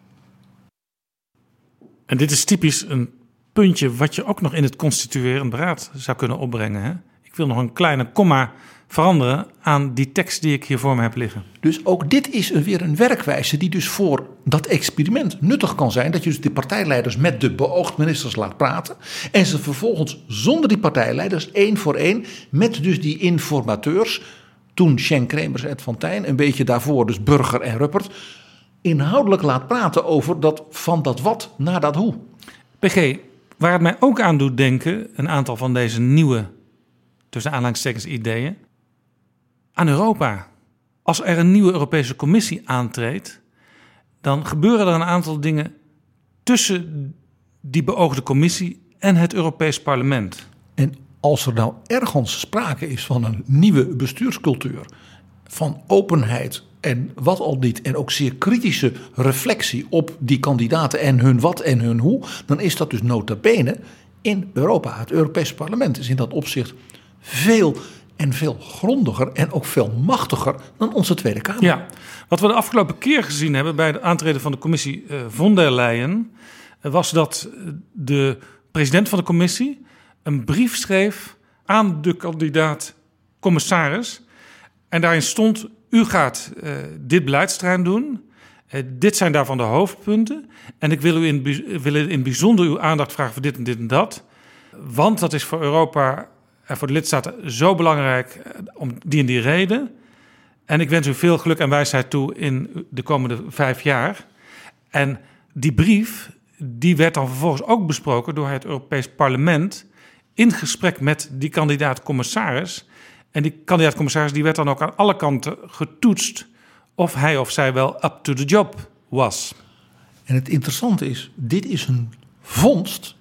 Speaker 8: En dit is typisch een puntje wat je ook nog in het constituerend beraad zou kunnen opbrengen. Hè? Ik wil nog een kleine komma veranderen aan die tekst die ik hier voor me heb liggen.
Speaker 9: Dus ook dit is weer een werkwijze die dus voor dat experiment nuttig kan zijn. Dat je dus de partijleiders met de beoogd ministers laat praten. En ze vervolgens zonder die partijleiders 1 voor 1 met dus die informateurs. Toen Schenk Kremers en Ed van Tijn, een beetje daarvoor dus Burger en Ruppert. Inhoudelijk laat praten over dat van dat wat naar dat hoe.
Speaker 8: PG, waar het mij ook aan doet denken, een aantal van deze nieuwe, tussen aanhalingstekens, ideeën, aan Europa. Als er een nieuwe Europese Commissie aantreedt, dan gebeuren er een aantal dingen tussen die beoogde Commissie en het Europees Parlement.
Speaker 9: En als er nou ergens sprake is van een nieuwe bestuurscultuur, van openheid en wat al niet, en ook zeer kritische reflectie op die kandidaten en hun wat en hun hoe, dan is dat dus nota bene in Europa. Het Europees Parlement is in dat opzicht veel grondiger en ook veel machtiger dan onze Tweede Kamer.
Speaker 8: Ja, wat we de afgelopen keer gezien hebben bij de aantreden van de commissie von der Leyen, was dat de president van de commissie een brief schreef aan de kandidaat-commissaris. En daarin stond, u gaat dit beleidsterrein doen. Dit zijn daarvan de hoofdpunten. En ik wil in het bijzonder uw aandacht vragen voor dit en dit en dat. Want dat is voor Europa en voor de lidstaten zo belangrijk om die en die reden. En ik wens u veel geluk en wijsheid toe in de komende 5 jaar. En die brief, die werd dan vervolgens ook besproken door het Europees Parlement in gesprek met die kandidaat-commissaris. En die kandidaat-commissaris die werd dan ook aan alle kanten getoetst of hij of zij wel up to the job was.
Speaker 9: En het interessante is, dit is een vondst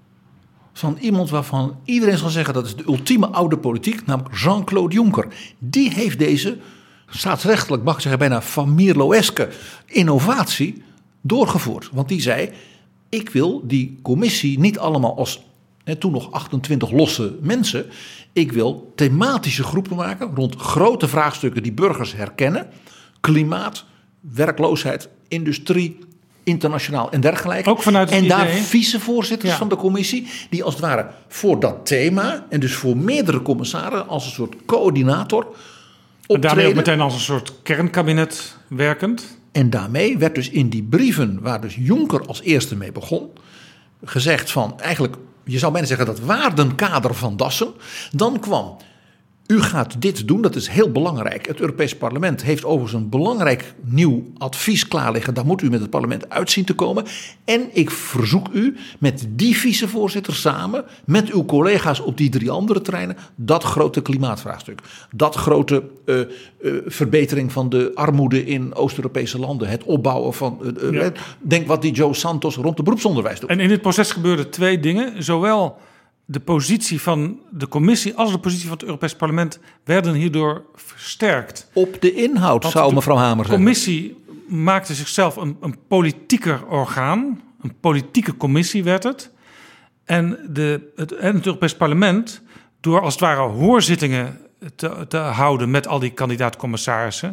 Speaker 9: van iemand waarvan iedereen zal zeggen dat is de ultieme oude politiek, namelijk Jean-Claude Juncker. Die heeft deze staatsrechtelijk, mag ik zeggen, bijna Van Mierlo-eske innovatie doorgevoerd. Want die zei, ik wil die commissie niet allemaal als toen nog 28 losse mensen. Ik wil thematische groepen maken rond grote vraagstukken die burgers herkennen. Klimaat, werkloosheid, industrie, internationaal en dergelijke.
Speaker 8: Ook vanuit het
Speaker 9: en daar
Speaker 8: idee,
Speaker 9: vicevoorzitters van de commissie die als het ware voor dat thema en dus voor meerdere commissaren als een soort coördinator optreden.
Speaker 8: En daarmee ook meteen als een soort kernkabinet werkend.
Speaker 9: En daarmee werd dus in die brieven waar dus Juncker als eerste mee begon gezegd van eigenlijk, je zou bijna zeggen dat waardenkader van Dassen. Dan kwam, u gaat dit doen, dat is heel belangrijk. Het Europees Parlement heeft overigens een belangrijk nieuw advies klaar liggen. Daar moet u met het parlement uit zien te komen. En ik verzoek u met die vicevoorzitter samen, met uw collega's op die 3 andere terreinen, dat grote klimaatvraagstuk. Dat grote verbetering van de armoede in Oost-Europese landen. Het opbouwen van, denk wat die Joe Santos rond het beroepsonderwijs doet.
Speaker 8: En in dit proces gebeurden 2 dingen. Zowel de positie van de commissie als de positie van het Europees Parlement werden hierdoor versterkt.
Speaker 9: Op de inhoud, want zou mevrouw Hamer zeggen.
Speaker 8: De commissie maakte zichzelf een politieker orgaan. Een politieke commissie werd het. En het Europees Parlement, door als het ware hoorzittingen te houden met al die kandidaat-commissarissen,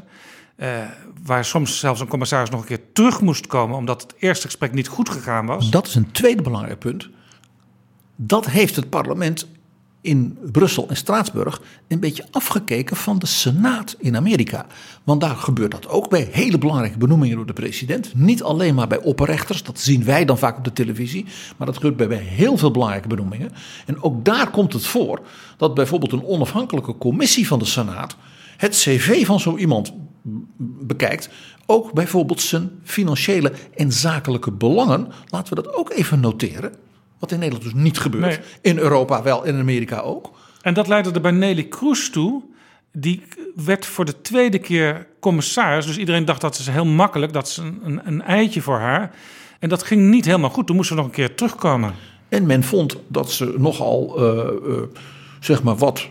Speaker 8: waar soms zelfs een commissaris nog een keer terug moest komen omdat het eerste gesprek niet goed gegaan was.
Speaker 9: Dat is een tweede belangrijk punt. Dat heeft het parlement in Brussel en Straatsburg een beetje afgekeken van de Senaat in Amerika. Want daar gebeurt dat ook bij hele belangrijke benoemingen door de president. Niet alleen maar bij opperrechters, dat zien wij dan vaak op de televisie. Maar dat gebeurt bij heel veel belangrijke benoemingen. En ook daar komt het voor dat bijvoorbeeld een onafhankelijke commissie van de Senaat het cv van zo iemand bekijkt. Ook bijvoorbeeld zijn financiële en zakelijke belangen. Laten we dat ook even noteren. Wat in Nederland dus niet gebeurt. Nee. In Europa wel, in Amerika ook.
Speaker 8: En dat leidde er bij Neelie Kroes toe. Die werd voor de 2e keer commissaris. Dus iedereen dacht dat is heel makkelijk. Dat is een eitje voor haar. En dat ging niet helemaal goed. Toen moest ze nog een keer terugkomen.
Speaker 9: En men vond dat ze nogal, zeg maar wat,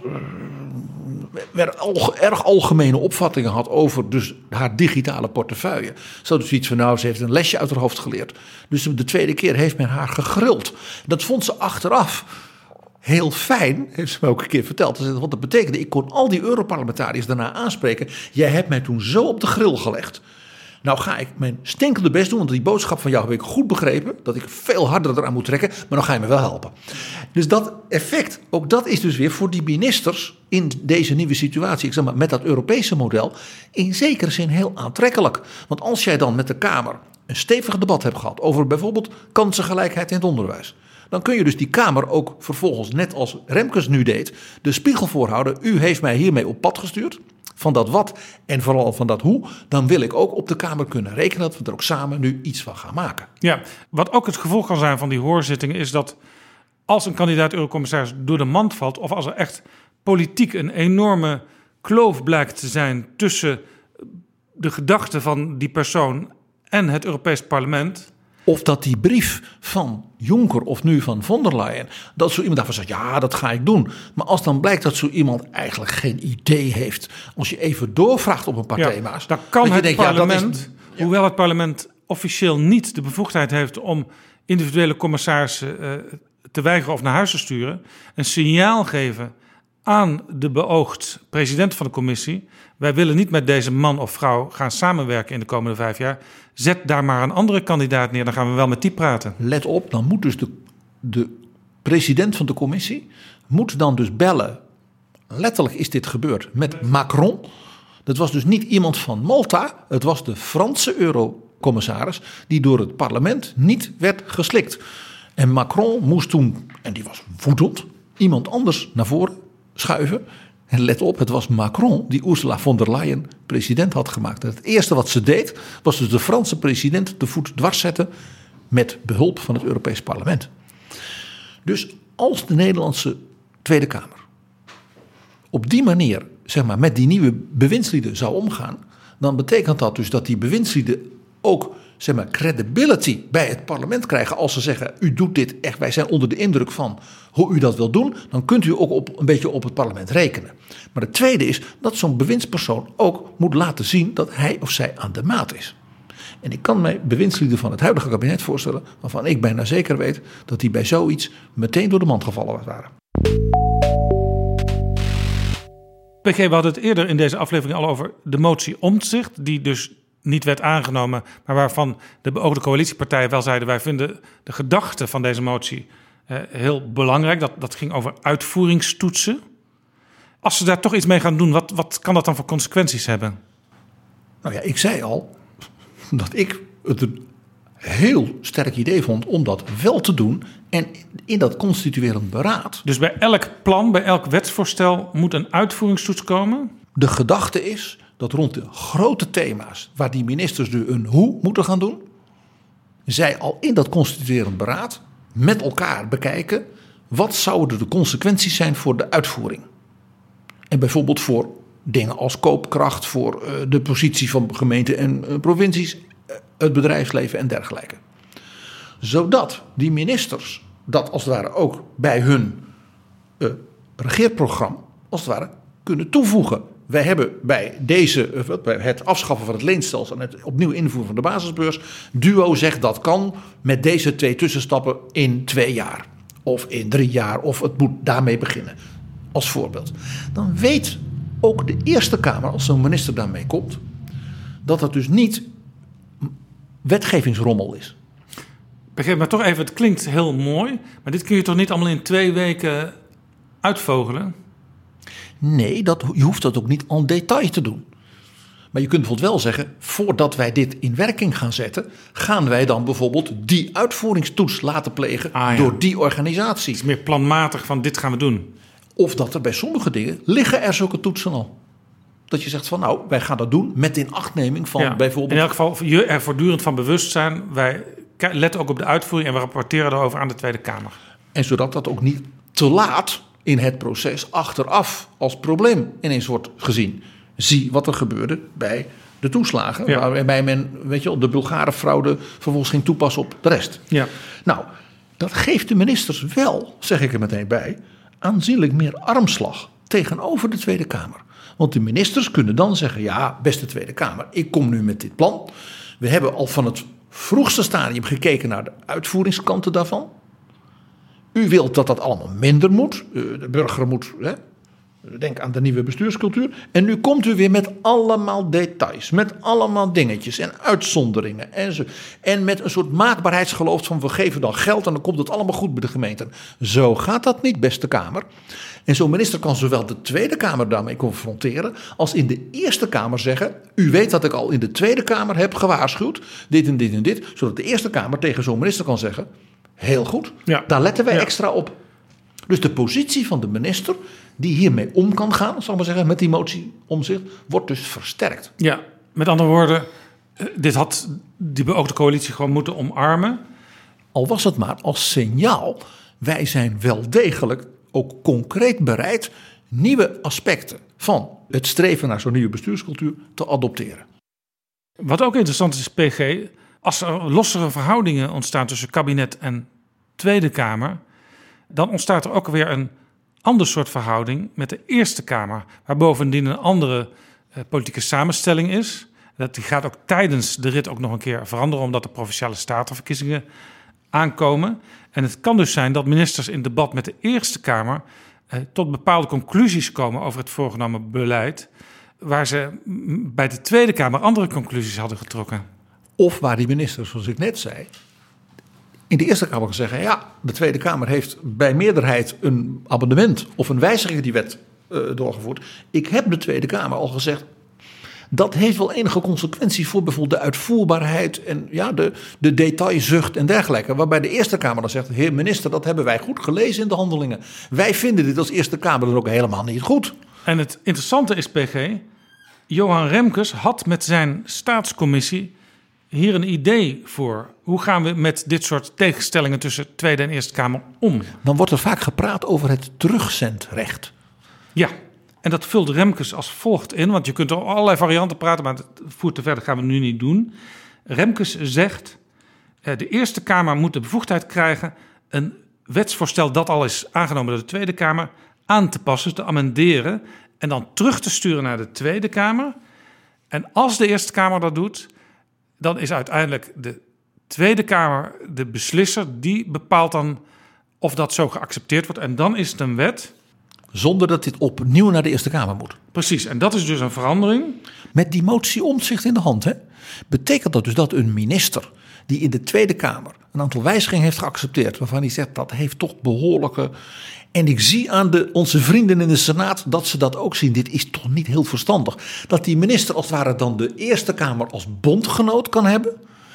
Speaker 9: erg algemene opvattingen had over dus haar digitale portefeuille. Zo dus iets van, nou, ze heeft een lesje uit haar hoofd geleerd. Dus de 2e keer heeft men haar gegrild. Dat vond ze achteraf heel fijn, heeft ze me ook een keer verteld. Want dat betekende, ik kon al die Europarlementariërs daarna aanspreken. Jij hebt mij toen zo op de grill gelegd. Nou ga ik mijn stinkende best doen, want die boodschap van jou heb ik goed begrepen. Dat ik veel harder eraan moet trekken, maar dan ga je me wel helpen. Dus dat effect, ook dat is dus weer voor die ministers in deze nieuwe situatie, ik zeg maar met dat Europese model, in zekere zin heel aantrekkelijk. Want als jij dan met de Kamer een stevig debat hebt gehad over bijvoorbeeld kansengelijkheid in het onderwijs, dan kun je dus die Kamer ook vervolgens, net als Remkes nu deed, de spiegel voorhouden. U heeft mij hiermee op pad gestuurd. Van dat wat en vooral van dat hoe, dan wil ik ook op de Kamer kunnen rekenen dat we er ook samen nu iets van gaan maken.
Speaker 8: Ja, wat ook het gevolg kan zijn van die hoorzittingen is dat als een kandidaat eurocommissaris door de mand valt, of als er echt politiek een enorme kloof blijkt te zijn tussen de gedachten van die persoon en het Europees Parlement.
Speaker 9: Of dat die brief van Juncker of nu van von der Leyen, dat zo iemand daarvan zegt, ja, dat ga ik doen. Maar als dan blijkt dat zo iemand eigenlijk geen idee heeft, als je even doorvraagt op een paar thema's,
Speaker 8: dan kan het parlement, hoewel het parlement officieel niet de bevoegdheid heeft om individuele commissarissen te weigeren of naar huis te sturen, een signaal geven aan de beoogd president van de commissie: wij willen niet met deze man of vrouw gaan samenwerken in de komende 5 jaar. Zet daar maar een andere kandidaat neer, dan gaan we wel met die praten.
Speaker 9: Let op, dan moet dus de president van de commissie moet dan dus bellen. Letterlijk is dit gebeurd met Macron. Dat was dus niet iemand van Malta. Het was de Franse eurocommissaris die door het parlement niet werd geslikt. En Macron moest toen, en die was woedend, iemand anders naar voren schuiven. En let op, het was Macron die Ursula von der Leyen president had gemaakt. En het eerste wat ze deed was dus de Franse president de voet dwars zetten met behulp van het Europees Parlement. Dus als de Nederlandse Tweede Kamer op die manier, zeg maar, met die nieuwe bewindslieden zou omgaan, dan betekent dat dus dat die bewindslieden ook, zeg maar, credibility bij het parlement krijgen. Als ze zeggen, u doet dit echt, wij zijn onder de indruk van hoe u dat wil doen, dan kunt u ook een beetje op het parlement rekenen. Maar het tweede is dat zo'n bewindspersoon ook moet laten zien dat hij of zij aan de maat is. En ik kan mij bewindslieden van het huidige kabinet voorstellen, waarvan ik bijna zeker weet dat die bij zoiets meteen door de mand gevallen waren.
Speaker 8: PG, we hadden het eerder in deze aflevering al over de motie Omtzigt, die dus niet werd aangenomen, maar waarvan de beoogde coalitiepartijen wel zeiden: wij vinden de gedachte van deze motie heel belangrijk. Dat ging over uitvoeringstoetsen. Als ze daar toch iets mee gaan doen, wat kan dat dan voor consequenties hebben?
Speaker 9: Nou ja, ik zei al dat ik het een heel sterk idee vond om dat wel te doen. En in dat constituerend beraad.
Speaker 8: Dus bij elk plan, bij elk wetsvoorstel moet een uitvoeringstoets komen?
Speaker 9: De gedachte is dat rond de grote thema's waar die ministers nu een hoe moeten gaan doen, zij al in dat constituerend beraad met elkaar bekijken wat zouden de consequenties zijn voor de uitvoering. En bijvoorbeeld voor dingen als koopkracht, voor de positie van gemeenten en provincies, het bedrijfsleven en dergelijke. Zodat die ministers dat als het ware ook bij hun regeerprogramma als het ware kunnen toevoegen. Wij hebben bij het afschaffen van het leenstelsel en het opnieuw invoeren van de basisbeurs, Duo zegt dat kan met deze 2 tussenstappen in 2 jaar. Of in 3 jaar, of het moet daarmee beginnen. Als voorbeeld. Dan weet ook de Eerste Kamer, als zo'n minister daarmee komt, dat het dus niet wetgevingsrommel is.
Speaker 8: Begrijp maar toch even, het klinkt heel mooi, maar dit kun je toch niet allemaal in 2 weken uitvogelen?
Speaker 9: Nee, je hoeft dat ook niet en detail te doen. Maar je kunt bijvoorbeeld wel zeggen, voordat wij dit in werking gaan zetten, gaan wij dan bijvoorbeeld die uitvoeringstoets laten plegen door die organisatie.
Speaker 8: Het is meer planmatig van dit gaan we doen.
Speaker 9: Of dat er bij sommige dingen liggen er zulke toetsen al. Dat je zegt van nou, wij gaan dat doen met inachtneming van bijvoorbeeld.
Speaker 8: In elk geval je er voortdurend van bewust zijn. Wij letten ook op de uitvoering en we rapporteren erover aan de Tweede Kamer.
Speaker 9: En zodat dat ook niet te laat in het proces achteraf als probleem ineens wordt gezien. Zie wat er gebeurde bij de toeslagen. Ja. Waarbij men, weet je, de Bulgarenfraude vervolgens ging toepassen op de rest.
Speaker 8: Ja.
Speaker 9: Nou, dat geeft de ministers wel, zeg ik er meteen bij, aanzienlijk meer armslag tegenover de Tweede Kamer. Want de ministers kunnen dan zeggen, ja, beste Tweede Kamer, ik kom nu met dit plan. We hebben al van het vroegste stadium gekeken naar de uitvoeringskanten daarvan. U wilt dat dat allemaal minder moet. De burger moet, denk aan de nieuwe bestuurscultuur. En nu komt u weer met allemaal details, met allemaal dingetjes en uitzonderingen. En met een soort maakbaarheidsgeloof van we geven dan geld en dan komt het allemaal goed bij de gemeenten. Zo gaat dat niet, beste Kamer. En zo'n minister kan zowel de Tweede Kamer daarmee confronteren als in de Eerste Kamer zeggen, u weet dat ik al in de Tweede Kamer heb gewaarschuwd, dit en dit en dit. Zodat de Eerste Kamer tegen zo'n minister kan zeggen, heel goed, daar letten wij extra op. Dus de positie van de minister die hiermee om kan gaan, zal ik maar zeggen, met die motie Omtzigt, wordt dus versterkt.
Speaker 8: Ja, met andere woorden, dit had die beoogde coalitie gewoon moeten omarmen.
Speaker 9: Al was het maar als signaal, wij zijn wel degelijk ook concreet bereid nieuwe aspecten van het streven naar zo'n nieuwe bestuurscultuur te adopteren.
Speaker 8: Wat ook interessant is, PG, als er lossere verhoudingen ontstaan tussen kabinet en Tweede Kamer, dan ontstaat er ook weer een ander soort verhouding met de Eerste Kamer, waar bovendien een andere politieke samenstelling is. Die gaat ook tijdens de rit ook nog een keer veranderen, omdat de Provinciale Statenverkiezingen aankomen. En het kan dus zijn dat ministers in debat met de Eerste Kamer tot bepaalde conclusies komen over het voorgenomen beleid, waar ze bij de Tweede Kamer andere conclusies hadden getrokken.
Speaker 9: Of waar die minister, zoals ik net zei, in de Eerste Kamer gezegd: ja, de Tweede Kamer heeft bij meerderheid een amendement of een wijziging die wet doorgevoerd. Ik heb de Tweede Kamer al gezegd, dat heeft wel enige consequenties voor bijvoorbeeld de uitvoerbaarheid en ja, de detailzucht en dergelijke. Waarbij de Eerste Kamer dan zegt: heer minister, dat hebben wij goed gelezen in de handelingen. Wij vinden dit als Eerste Kamer dan ook helemaal niet goed.
Speaker 8: En het interessante is, PG, Johan Remkes had met zijn staatscommissie hier een idee voor. Hoe gaan we met dit soort tegenstellingen tussen Tweede en Eerste Kamer om?
Speaker 9: Dan wordt er vaak gepraat over het terugzendrecht.
Speaker 8: Ja, en dat vult Remkes als volgt in. Want je kunt over allerlei varianten praten, maar het voert te ver, dat gaan we nu niet doen. Remkes zegt, de Eerste Kamer moet de bevoegdheid krijgen een wetsvoorstel dat al is aangenomen door de Tweede Kamer aan te passen, te amenderen en dan terug te sturen naar de Tweede Kamer. En als de Eerste Kamer dat doet, dan is uiteindelijk de Tweede Kamer de beslisser. Die bepaalt dan of dat zo geaccepteerd wordt. En dan is het een wet.
Speaker 9: Zonder dat dit opnieuw naar de Eerste Kamer moet.
Speaker 8: Precies, en dat is dus een verandering.
Speaker 9: Met die motie Omtzigt in de hand, hè, betekent dat dus dat een minister die in de Tweede Kamer een aantal wijzigingen heeft geaccepteerd, waarvan hij zegt dat heeft toch behoorlijke. En ik zie aan onze vrienden in de Senaat dat ze dat ook zien. Dit is toch niet heel verstandig. Dat die minister als het ware dan de Eerste Kamer als bondgenoot kan hebben.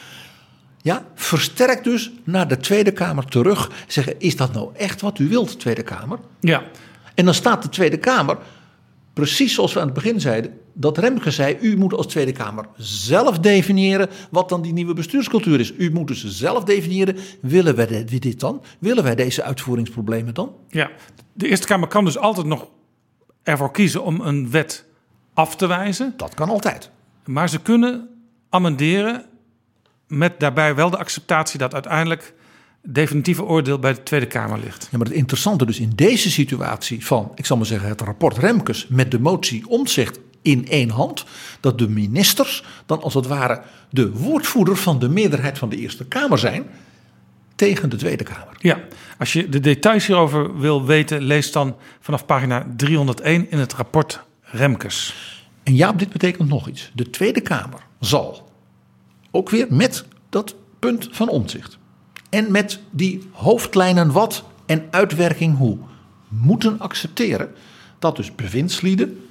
Speaker 9: Ja, versterkt dus naar de Tweede Kamer terug. Zeggen, is dat nou echt wat u wilt, Tweede Kamer?
Speaker 8: Ja.
Speaker 9: En dan staat de Tweede Kamer, precies zoals we aan het begin zeiden, dat Remkes zei, u moet als Tweede Kamer zelf definiëren wat dan die nieuwe bestuurscultuur is. U moet dus zelf definiëren, willen wij dit dan? Willen wij deze uitvoeringsproblemen dan?
Speaker 8: Ja, de Eerste Kamer kan dus altijd nog ervoor kiezen om een wet af te wijzen.
Speaker 9: Dat kan altijd.
Speaker 8: Maar ze kunnen amenderen met daarbij wel de acceptatie dat uiteindelijk definitieve oordeel bij de Tweede Kamer ligt.
Speaker 9: Ja, maar het interessante dus in deze situatie van, ik zal maar zeggen, het rapport Remkes met de motie Omtzigt in één hand, dat de ministers dan als het ware de woordvoerder van de meerderheid van de Eerste Kamer zijn tegen de Tweede Kamer.
Speaker 8: Ja, als je de details hierover wil weten, lees dan vanaf pagina 301 in het rapport Remkes.
Speaker 9: En ja, dit betekent nog iets. De Tweede Kamer zal ook weer met dat punt van Omtzigt en met die hoofdlijnen wat en uitwerking hoe moeten accepteren dat dus bewindslieden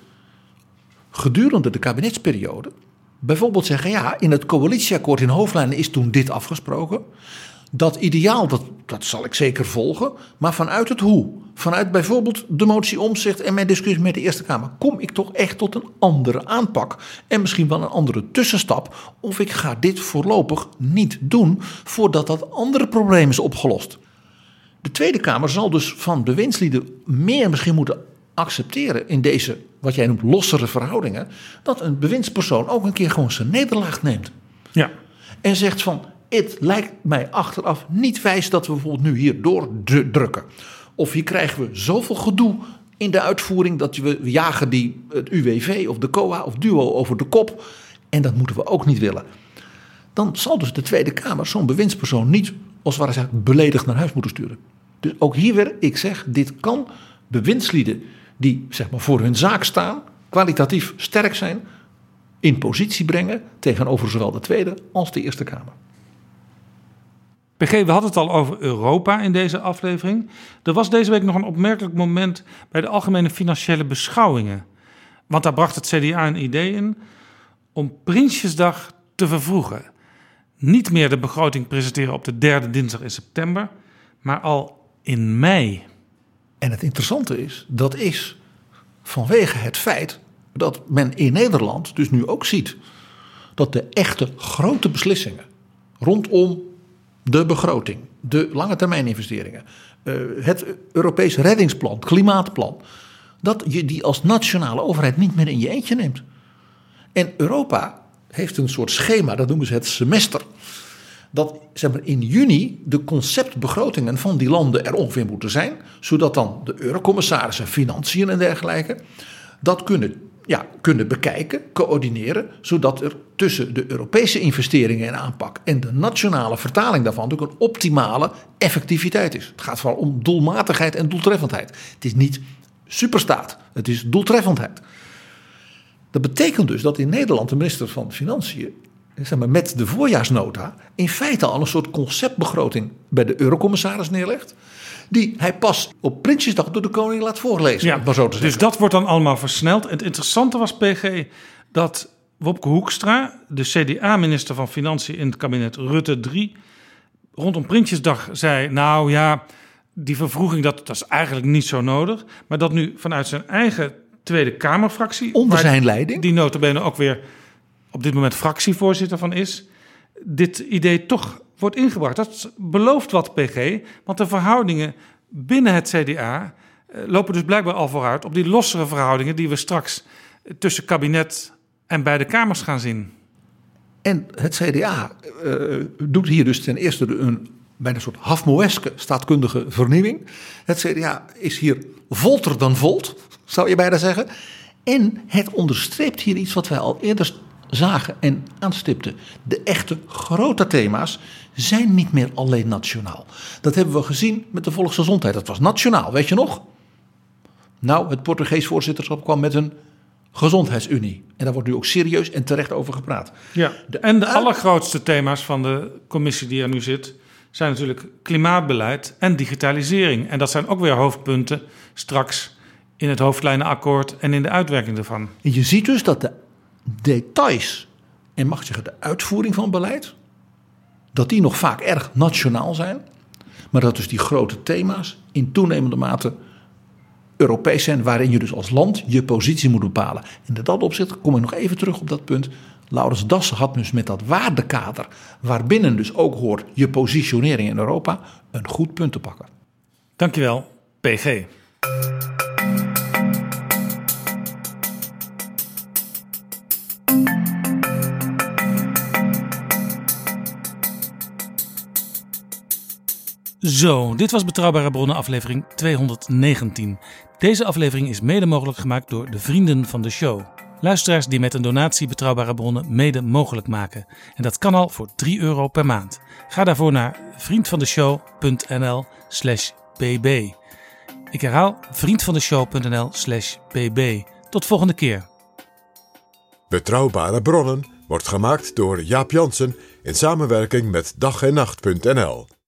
Speaker 9: gedurende de kabinetsperiode bijvoorbeeld zeggen, ja, in het coalitieakkoord in hoofdlijnen is toen dit afgesproken. Dat ideaal, dat zal ik zeker volgen, maar vanuit het hoe, vanuit bijvoorbeeld de motie Omtzigt en mijn discussie met de Eerste Kamer, kom ik toch echt tot een andere aanpak en misschien wel een andere tussenstap, of ik ga dit voorlopig niet doen voordat dat andere probleem is opgelost. De Tweede Kamer zal dus van bewindslieden meer misschien moeten accepteren in deze, wat jij noemt, lossere verhoudingen, dat een bewindspersoon ook een keer gewoon zijn nederlaag neemt.
Speaker 8: Ja.
Speaker 9: En zegt van, het lijkt mij achteraf niet wijs dat we bijvoorbeeld nu hier doordrukken. Of hier krijgen we zoveel gedoe in de uitvoering dat we jagen het UWV of de COA of DUO over de kop. En dat moeten we ook niet willen. Dan zal dus de Tweede Kamer zo'n bewindspersoon niet, als het ware beledigd naar huis moeten sturen. Dus ook hier weer, ik zeg, dit kan bewindslieden die zeg maar voor hun zaak staan, kwalitatief sterk zijn, in positie brengen tegenover zowel de Tweede als de Eerste Kamer.
Speaker 8: PG, we hadden het al over Europa in deze aflevering. Er was deze week nog een opmerkelijk moment bij de Algemene Financiële Beschouwingen. Want daar bracht het CDA een idee in om Prinsjesdag te vervroegen. Niet meer de begroting presenteren op de derde dinsdag in september, maar al in mei.
Speaker 9: En het interessante is, dat is vanwege het feit dat men in Nederland dus nu ook ziet dat de echte grote beslissingen rondom de begroting, de lange termijn investeringen, het Europees reddingsplan, klimaatplan, dat je die als nationale overheid niet meer in je eentje neemt. En Europa heeft een soort schema, dat noemen ze het semester, dat zeg maar, in juni de conceptbegrotingen van die landen er ongeveer moeten zijn, zodat dan de eurocommissarissen, financiën en dergelijke dat kunnen kunnen bekijken, coördineren, zodat er tussen de Europese investeringen en aanpak en de nationale vertaling daarvan natuurlijk een optimale effectiviteit is. Het gaat vooral om doelmatigheid en doeltreffendheid. Het is niet superstaat, het is doeltreffendheid. Dat betekent dus dat in Nederland de minister van Financiën, zeg maar, met de voorjaarsnota in feite al een soort conceptbegroting bij de eurocommissaris neerlegt, die hij pas op Prinsjesdag door de koning laat voorlezen.
Speaker 8: Ja,
Speaker 9: maar zo te zeggen.
Speaker 8: dus dat wordt dan allemaal versneld. En het interessante was, PG, dat Wopke Hoekstra, de CDA-minister van Financiën in het kabinet Rutte 3, rondom Prinsjesdag zei, nou ja, die vervroeging dat is eigenlijk niet zo nodig. Maar dat nu vanuit zijn eigen Tweede Kamerfractie,
Speaker 9: onder zijn leiding,
Speaker 8: die nota bene ook weer op dit moment fractievoorzitter van is, dit idee toch wordt ingebracht. Dat belooft wat, PG, want de verhoudingen binnen het CDA lopen dus blijkbaar al vooruit op die lossere verhoudingen die we straks tussen kabinet en beide kamers gaan zien.
Speaker 9: En het CDA doet hier dus ten eerste een bijna een soort Hafmoeske staatkundige vernieuwing. Het CDA is hier volter dan volt, zou je bijna zeggen. En het onderstreept hier iets wat wij al eerder zagen en aanstipten. De echte grote thema's zijn niet meer alleen nationaal. Dat hebben we gezien met de volksgezondheid. Dat was nationaal, weet je nog? Nou, het Portugees voorzitterschap kwam met een gezondheidsunie. En daar wordt nu ook serieus en terecht over gepraat.
Speaker 8: Ja, en de allergrootste thema's van de commissie die er nu zit zijn natuurlijk klimaatbeleid en digitalisering. En dat zijn ook weer hoofdpunten straks in het hoofdlijnenakkoord en in de uitwerking ervan.
Speaker 9: En je ziet dus dat de details en mag ik zeggen de uitvoering van beleid, dat die nog vaak erg nationaal zijn, maar dat dus die grote thema's in toenemende mate Europees zijn, waarin je dus als land je positie moet bepalen. En in dat opzicht kom ik nog even terug op dat punt. Laurens Dassen had dus met dat waardekader, waarbinnen dus ook hoort je positionering in Europa, een goed punt te pakken.
Speaker 8: Dankjewel, PG. Zo, dit was Betrouwbare Bronnen aflevering 219. Deze aflevering is mede mogelijk gemaakt door de vrienden van de show. Luisteraars die met een donatie Betrouwbare Bronnen mede mogelijk maken. En dat kan al voor €3 per maand. Ga daarvoor naar vriendvandeshow.nl/bb. Ik herhaal vriendvandeshow.nl/bb. Tot volgende keer.
Speaker 7: Betrouwbare Bronnen wordt gemaakt door Jaap Jansen in samenwerking met dag-en-nacht.nl.